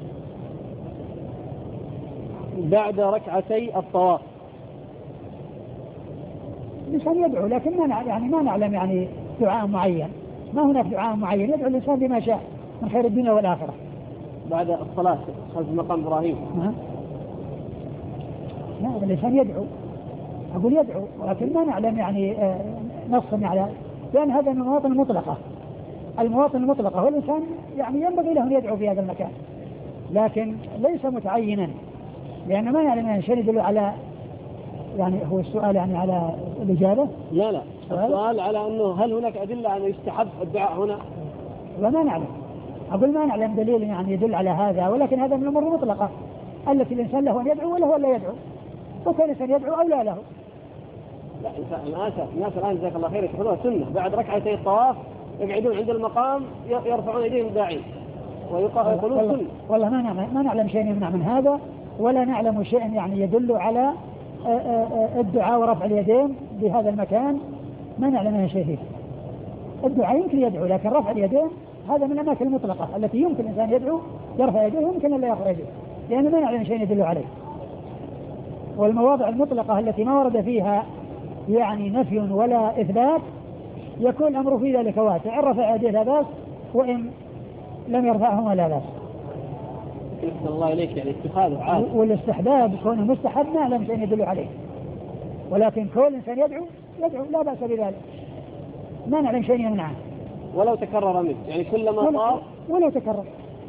بعد ركعتي الطواف الإنسان يدعو، لكن ما نعلم يعني دعاء معين، ما هناك دعاء معين، يدعو الإنسان بما شاء من خير الدنيا والآخرة. بعد الصلاة خلف مقام إبراهيم لا الإنسان يدعو، أقول يدعو، لكن ما نعلم يعني نصا على، لأن هذا من المواطن المطلقة، المواطن المطلقة والإنسان يعني ينبغي له أن يدعو في هذا المكان، لكن ليس متعينا، لأن ما نعلم يعني شيء يدل على، يعني هو السؤال يعني على الإجابة؟ لا السؤال على أنه هل هناك أدلة أن يستحب الدعاء هنا؟ وما نعلم، أقول ما نعلم دليل يعني يدل على هذا، ولكن هذا من الأمور المطلقة التي الإنسان له أن يدعو وله أن لا يدعو، وكان الإنسان يدعو أو لا له. لا الناس الآن جزاك الله خير يتخذوها سنة، بعد ركعتي الطواف يقعدون عند المقام يرفعون يديهم داعين ويقولون سنة. والله ما نعلم شيء يمنع من هذا، ولا نعلم شيء يعني يدل على الدعاء ورفع اليدين بهذا المكان، ما نعلم منه شيء فيه. الدعاء يمكن يدعو، لكن رفع اليدين هذا من الأماكن المطلقة التي يمكن الإنسان يدعو يرفع يديه ويمكن أن لا يرفع يديه، لأنه ما نعلم شيء يدل عليه. والمواضع المطلقة التي ما ورد فيها يعني نفي ولا إثبات يكون الأمر في ذلك واسع، إن رفع يديه لا بأس، وإن لم يرفعهما لا بأس. الله إليك يعني اتخاذه عاد. والاستحباب كونه مستحب ما نعلم شيء يدل عليه، ولكن كل إنسان يدعو لا بأس بذلك، ما نعلم شيء يمنعه ولو تكرر منه، يعني كلما طار ولو تكرر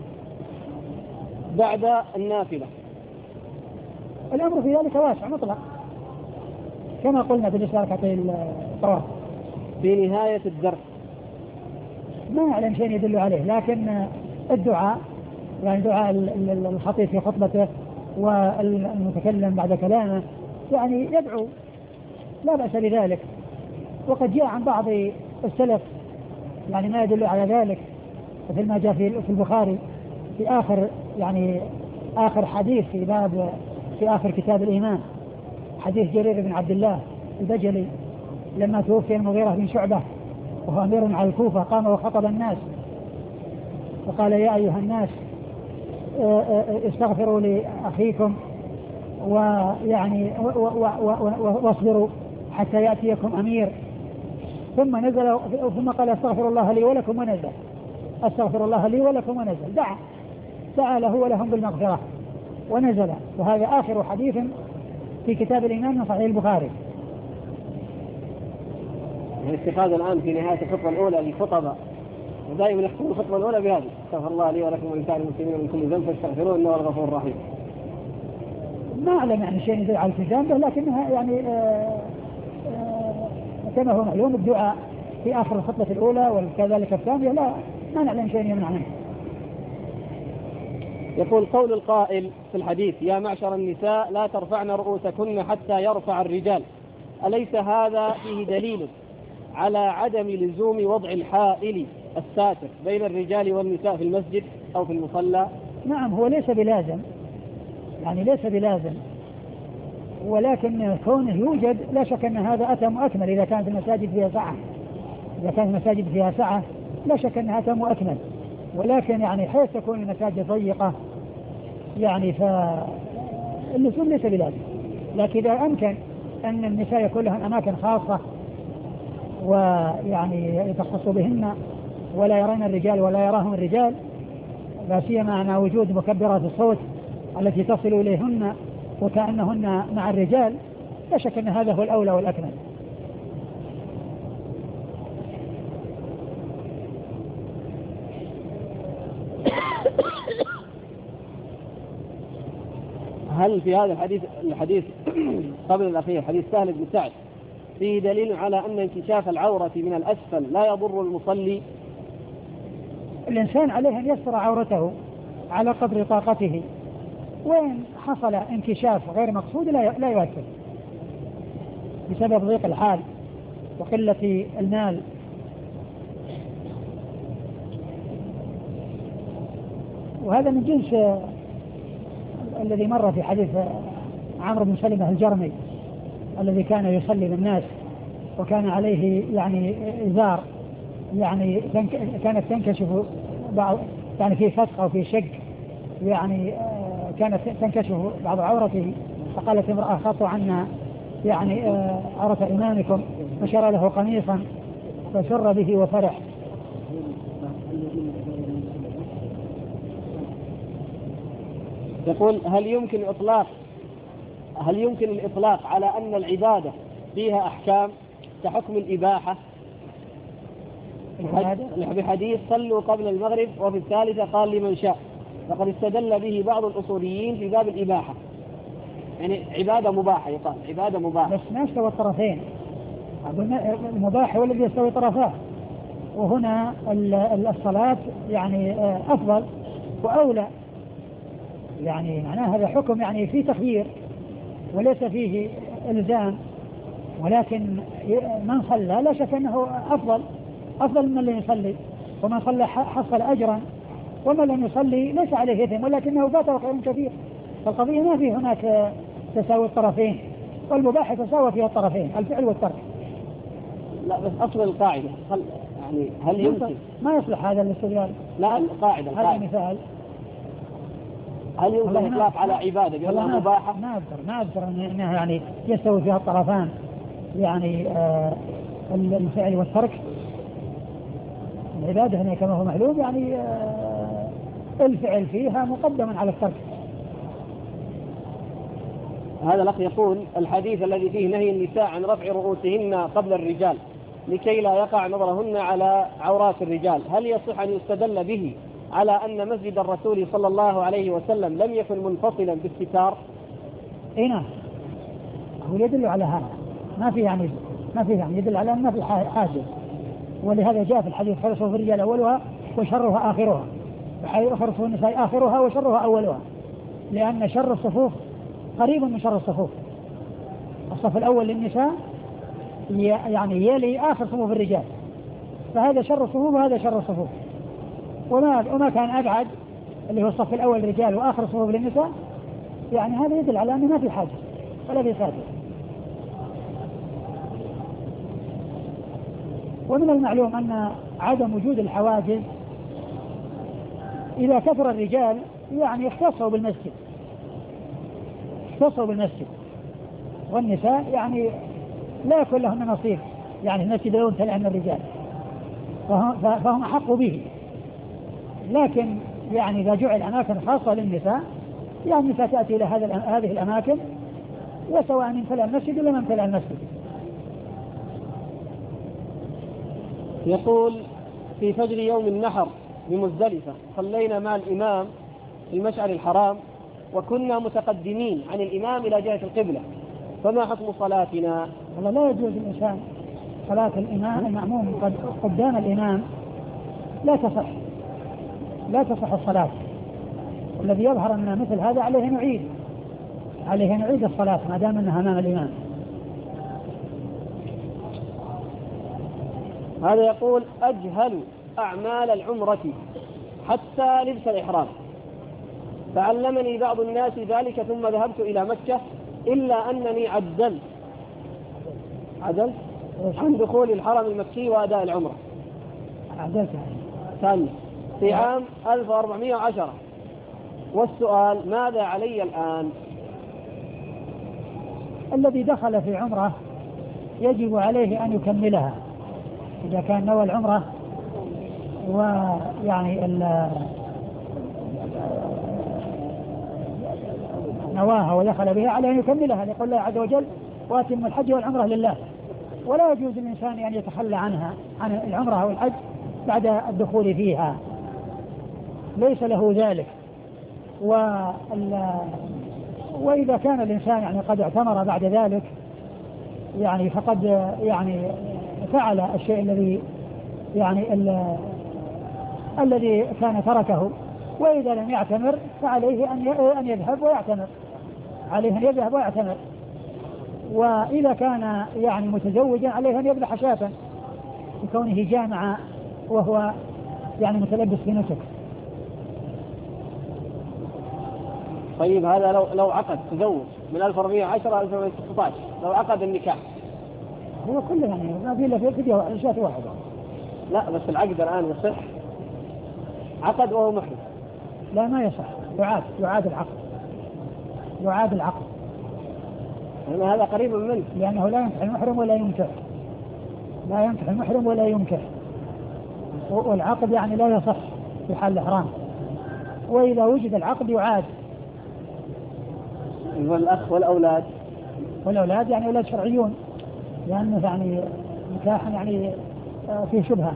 بعد النافلة الأمر في ذلك واسع مطلق، كما قلنا بالنسبة لركعتي الطواف في نهاية الدرس ما نعلم شيء يدل عليه. لكن الدعاء يعني دعاء الخطيب في خطبته والمتكلم بعد كلامه يعني يدعو لا بأس بذلك. وقد جاء عن بعض السلف يعني ما يدل على ذلك، مثل ما جاء في البخاري في آخر حديث في باب في آخر كتاب الإيمان، حديث جرير بن عبد الله البجلي لما توفي المغيرة بن شعبة وهو أمير على الكوفة، قام وخطب الناس وقال يا أيها الناس استغفروا لأخيكم ويعني واصبروا حتى يأتيكم أمير، ثم قال استغفر الله لي ولكم ونزل، استغفر الله لي ولكم ونزل، دعا له ولهم بالمغفرة ونزل. وهذا آخر حديث في كتاب الإيمان من صحيح البخاري. الاستفادة الآن في نهاية الخطبة الأولى للخطبة، ودائما يختم الخطبة الأولى بهذه استغفر الله لي ولكم ولسائر المسلمين من كل ذنب فاستغفروه إنه هو الغفور الرحيم. ما أعلم يعني شيء يدل على الالتزام به، لكنها يعني كما هو معلوم الدعاء في آخر الخطبة الأولى وكذلك الثانية ما نعلم شيء يمنع منه. يقول قول القائل في الحديث يا معشر النساء لا ترفعن رؤوسكن حتى يرفع الرجال، أليس هذا فيه دليل على عدم لزوم وضع الحائل الساتر بين الرجال والنساء في المسجد أو في المصلى؟ نعم، هو ليس بلازم، يعني ليس بلازم، ولكن كونه يوجد لا شك أن هذا أتم وأكمل. إذا كانت المساجد فيها سعة لا شك أنها أتم وأكمل، ولكن يعني حيث تكون المساجد ضيقة يعني فاللزوم ليس بلازم. لكن إذا أمكن أن النساء يكون لهن أماكن خاصة ويعني يتخصص بهن ولا يرين الرجال ولا يراهم الرجال، لا سيما مع وجود مكبرات الصوت التي تصل إليهن وكأنهن مع الرجال، لا شك أن هذا هو الأولى والأكمل. هل في هذا الحديث قبل الأخير حديث سهل بن سعد فيه دليل على أن انكشاف العورة من الأسفل لا يضر المصلي؟ الإنسان عليه أن يستر عورته على قدر طاقته، وإن حصل انكشاف غير مقصود لا يؤثر بسبب ضيق الحال وقلة المال. وهذا من جنس الذي مر في حديث عمرو بن سلمة الجرمي الذي كان يصلي بالناس وكان عليه يعني إزار يعني كانت تنكشف بعض يعني في فتق أو في شق يعني كانت تنكشف بعض عورته، فقالت امرأة خطوا عنا يعني عورة إمامكم، فشرى له قميصا فسر به وفرح. يقول هل يمكن الإطلاق على أن العبادة فيها أحكام كحكم الإباحة؟ بحديث صلوا قبل المغرب وفي الثالثة قال لمن شاء، فقد استدل به بعض الأصوليين في باب الإباحة، يعني عبادة مباحة، يقال عبادة مباحة بس ما يستوى الطرفين، المباح هو الذي يستوي طرفاه، وهنا الصلاة يعني أفضل وأولى، يعني معناه هذا حكم يعني فيه تخيير وليس فيه إلزام، ولكن من صلى لا شك أنه أفضل من اللي يصلي، ومن صلى حصل أجرا، ومن لم يصلي ليس عليه إثم ولكنه فاته خير كثير. فالقضية ما في هناك تساوي الطرفين، والمباح يتساوى فيها الطرفين الفعل والترك. لا بس أصل القاعدة يعني هل يمكن ما يصلح هذا الاستدلال؟ لا القاعدة هذا مثال هل يمكن الإطلاق على عبادة بأنها مباحة؟ ما أذكر أنه يعني يستوي فيها الطرفان، يعني الفعل والترك. العبادة هنا كما هو معلوم يعني الفعل فيها مقدم على الترك. هذا الأخ يقول الحديث الذي فيه نهي النساء عن رفع رؤوسهن قبل الرجال لكي لا يقع نظرهن على عورات الرجال، هل يصح أن يستدل به على أن مسجد الرسول صلى الله عليه وسلم لم يكن منفصلا بالستار؟ نعم، هو يدل على هذا، ما في يعني يدل على أن ما في حاجة. ولهذا جاء في الحديث خلصوا في الرجال أولها وشرها آخرها، وخلصوا النساء آخرها وشرها أولها، لأن شر الصفوف قريب من شر الصفوف. الصف الأول للنساء يعني يلي آخر صفوف الرجال، فهذا شر الصفوف وهذا شر الصفوف. وما كان أبعد اللي هو الصف الأول للرجال وآخر الصفوف للنساء، يعني هذا يدل على أنه ما في حاجة ولا في حاجة. ومن المعلوم أن عدم وجود الحواجز إذا كثر الرجال يعني اختصوا بالمسجد، والنساء يعني لا يكون لهن نصيب، يعني المسجد لا يمتلئ من الرجال فهم أحق به. لكن يعني إذا جعل أماكن خاصة للنساء، يعني النساء تأتي إلى هذه الأماكن وسواء امتلأ المسجد ولا ما امتلأ المسجد. يقول في فجر يوم النحر بمزدلفة صلينا مع الإمام في المشعر الحرام وكنا متقدمين عن الإمام إلى جهة القبلة، فما حكم صلاتنا؟ والله لا يجوز الإنسان صلاة الإمام المأموم قدام الإمام، لا تصح الصلاة. والذي يظهر أن مثل هذا عليه نعيد الصلاة ما دام أنها أمام الإمام. هذا يقول أجهل أعمال العمرة حتى لبس الإحرام، فعلمني بعض الناس ذلك ثم ذهبت إلى مكة، إلا أنني عدلت عن دخول الحرم المكي وأداء العمرة. ثاني في عام 1410. والسؤال ماذا علي الآن؟ الذي دخل في عمره يجب عليه أن يكملها إذا كان نوى العمرة ويعني نواها ودخل بها، عليه أن يكملها لقول الله عز وجل واتم الحج والعمرة لله. ولا يجوز للإنسان أن يتخلى عن العمرة والحج بعد الدخول فيها، ليس له ذلك. وإذا كان الإنسان يعني قد اعتمر بعد ذلك يعني فقد يعني فعل الشيء الذي كان تركه. وإذا لم يعتمر فعليه أن يذهب ويعتمر. وإذا كان يعني متزوجا عليه أن يذبح شاة لكونه جامع وهو يعني متلبس بنسك. طيب هذا لو عقد تزوج من 1410 1916 لو عقد النكاح هو كله يعني ما في إلا فيديو شاة واحدة. لا بس العقد الآن يصح، عقد وهو محرم. لا ما يصح، يعاد العقد لأن هذا قريب منه، لأنه لا ينكح المحرم ولا ينكح. والعقد يعني لا يصح في حال الإحرام، وإذا وجد العقد يعاد. والأخ والأولاد يعني أولاد شرعيون، لأنه يعني نكاحا يعني فيه شبهة.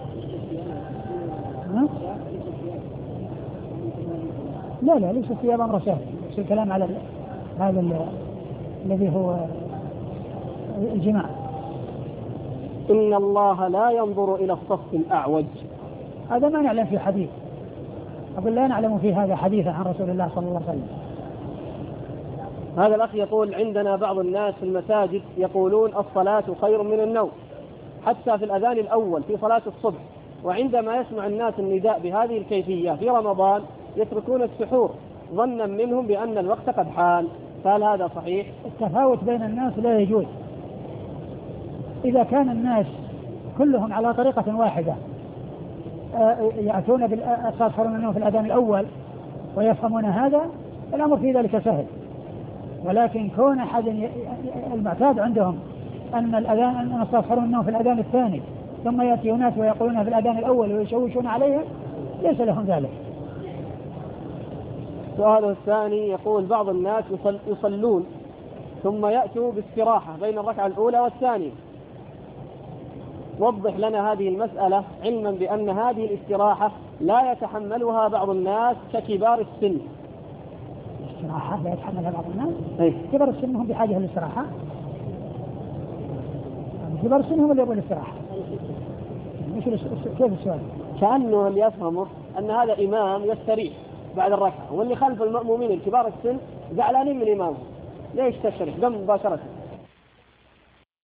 لا ليس في أمر سهل، بس الكلام على هذا الذي هو الجماع. إن الله لا ينظر إلى الصف الأعوج، هذا ما نعلم في حديث، أقول لا نعلم في هذا حديثا عن رسول الله صلى الله عليه وسلم. هذا الأخ يقول عندنا بعض الناس في المساجد يقولون الصلاة خير من النوم، حتى في الأذان الأول في صلاة الصبح، وعندما يسمع الناس النداء بهذه الكيفية في رمضان يتركون السحور ظنا منهم بأن الوقت قد حان، فهل هذا صحيح؟ التفاوت بين الناس لا يجوز. إذا كان الناس كلهم على طريقة واحدة يأتون بالصلاة خير من النوم في الأذان الأول ويفهمون هذا الأمر في ذلك سهل. ولكن كون أحد المعتاد عندهم أن الأذان أن الصلاة خير منهم في الأذان الثاني ثم يأتي ناس ويقولون في الأذان الأول ويشوشون عليهم ليس لهم ذلك. سؤاله الثاني يقول بعض الناس يصلون ثم يأتوا باستراحة بين الركعة الأولى والثانية، وضح لنا هذه المسألة علما بأن هذه الاستراحة لا يتحملها بعض الناس ككبار السن. الاستراحة لا يتحملها بعض الناس؟ أي. كبار السن هم بحاجة للاستراحة؟ كبار السن هم اللي يبغون الاستراحة. كيف السؤال؟ كأنه اللي يفهمه أن هذا إمام يستريح بعد الركعة، واللي خلف المأمومين الكبار السن زعلانين من إمامه، ليش تشرح؟ دم مباشرة.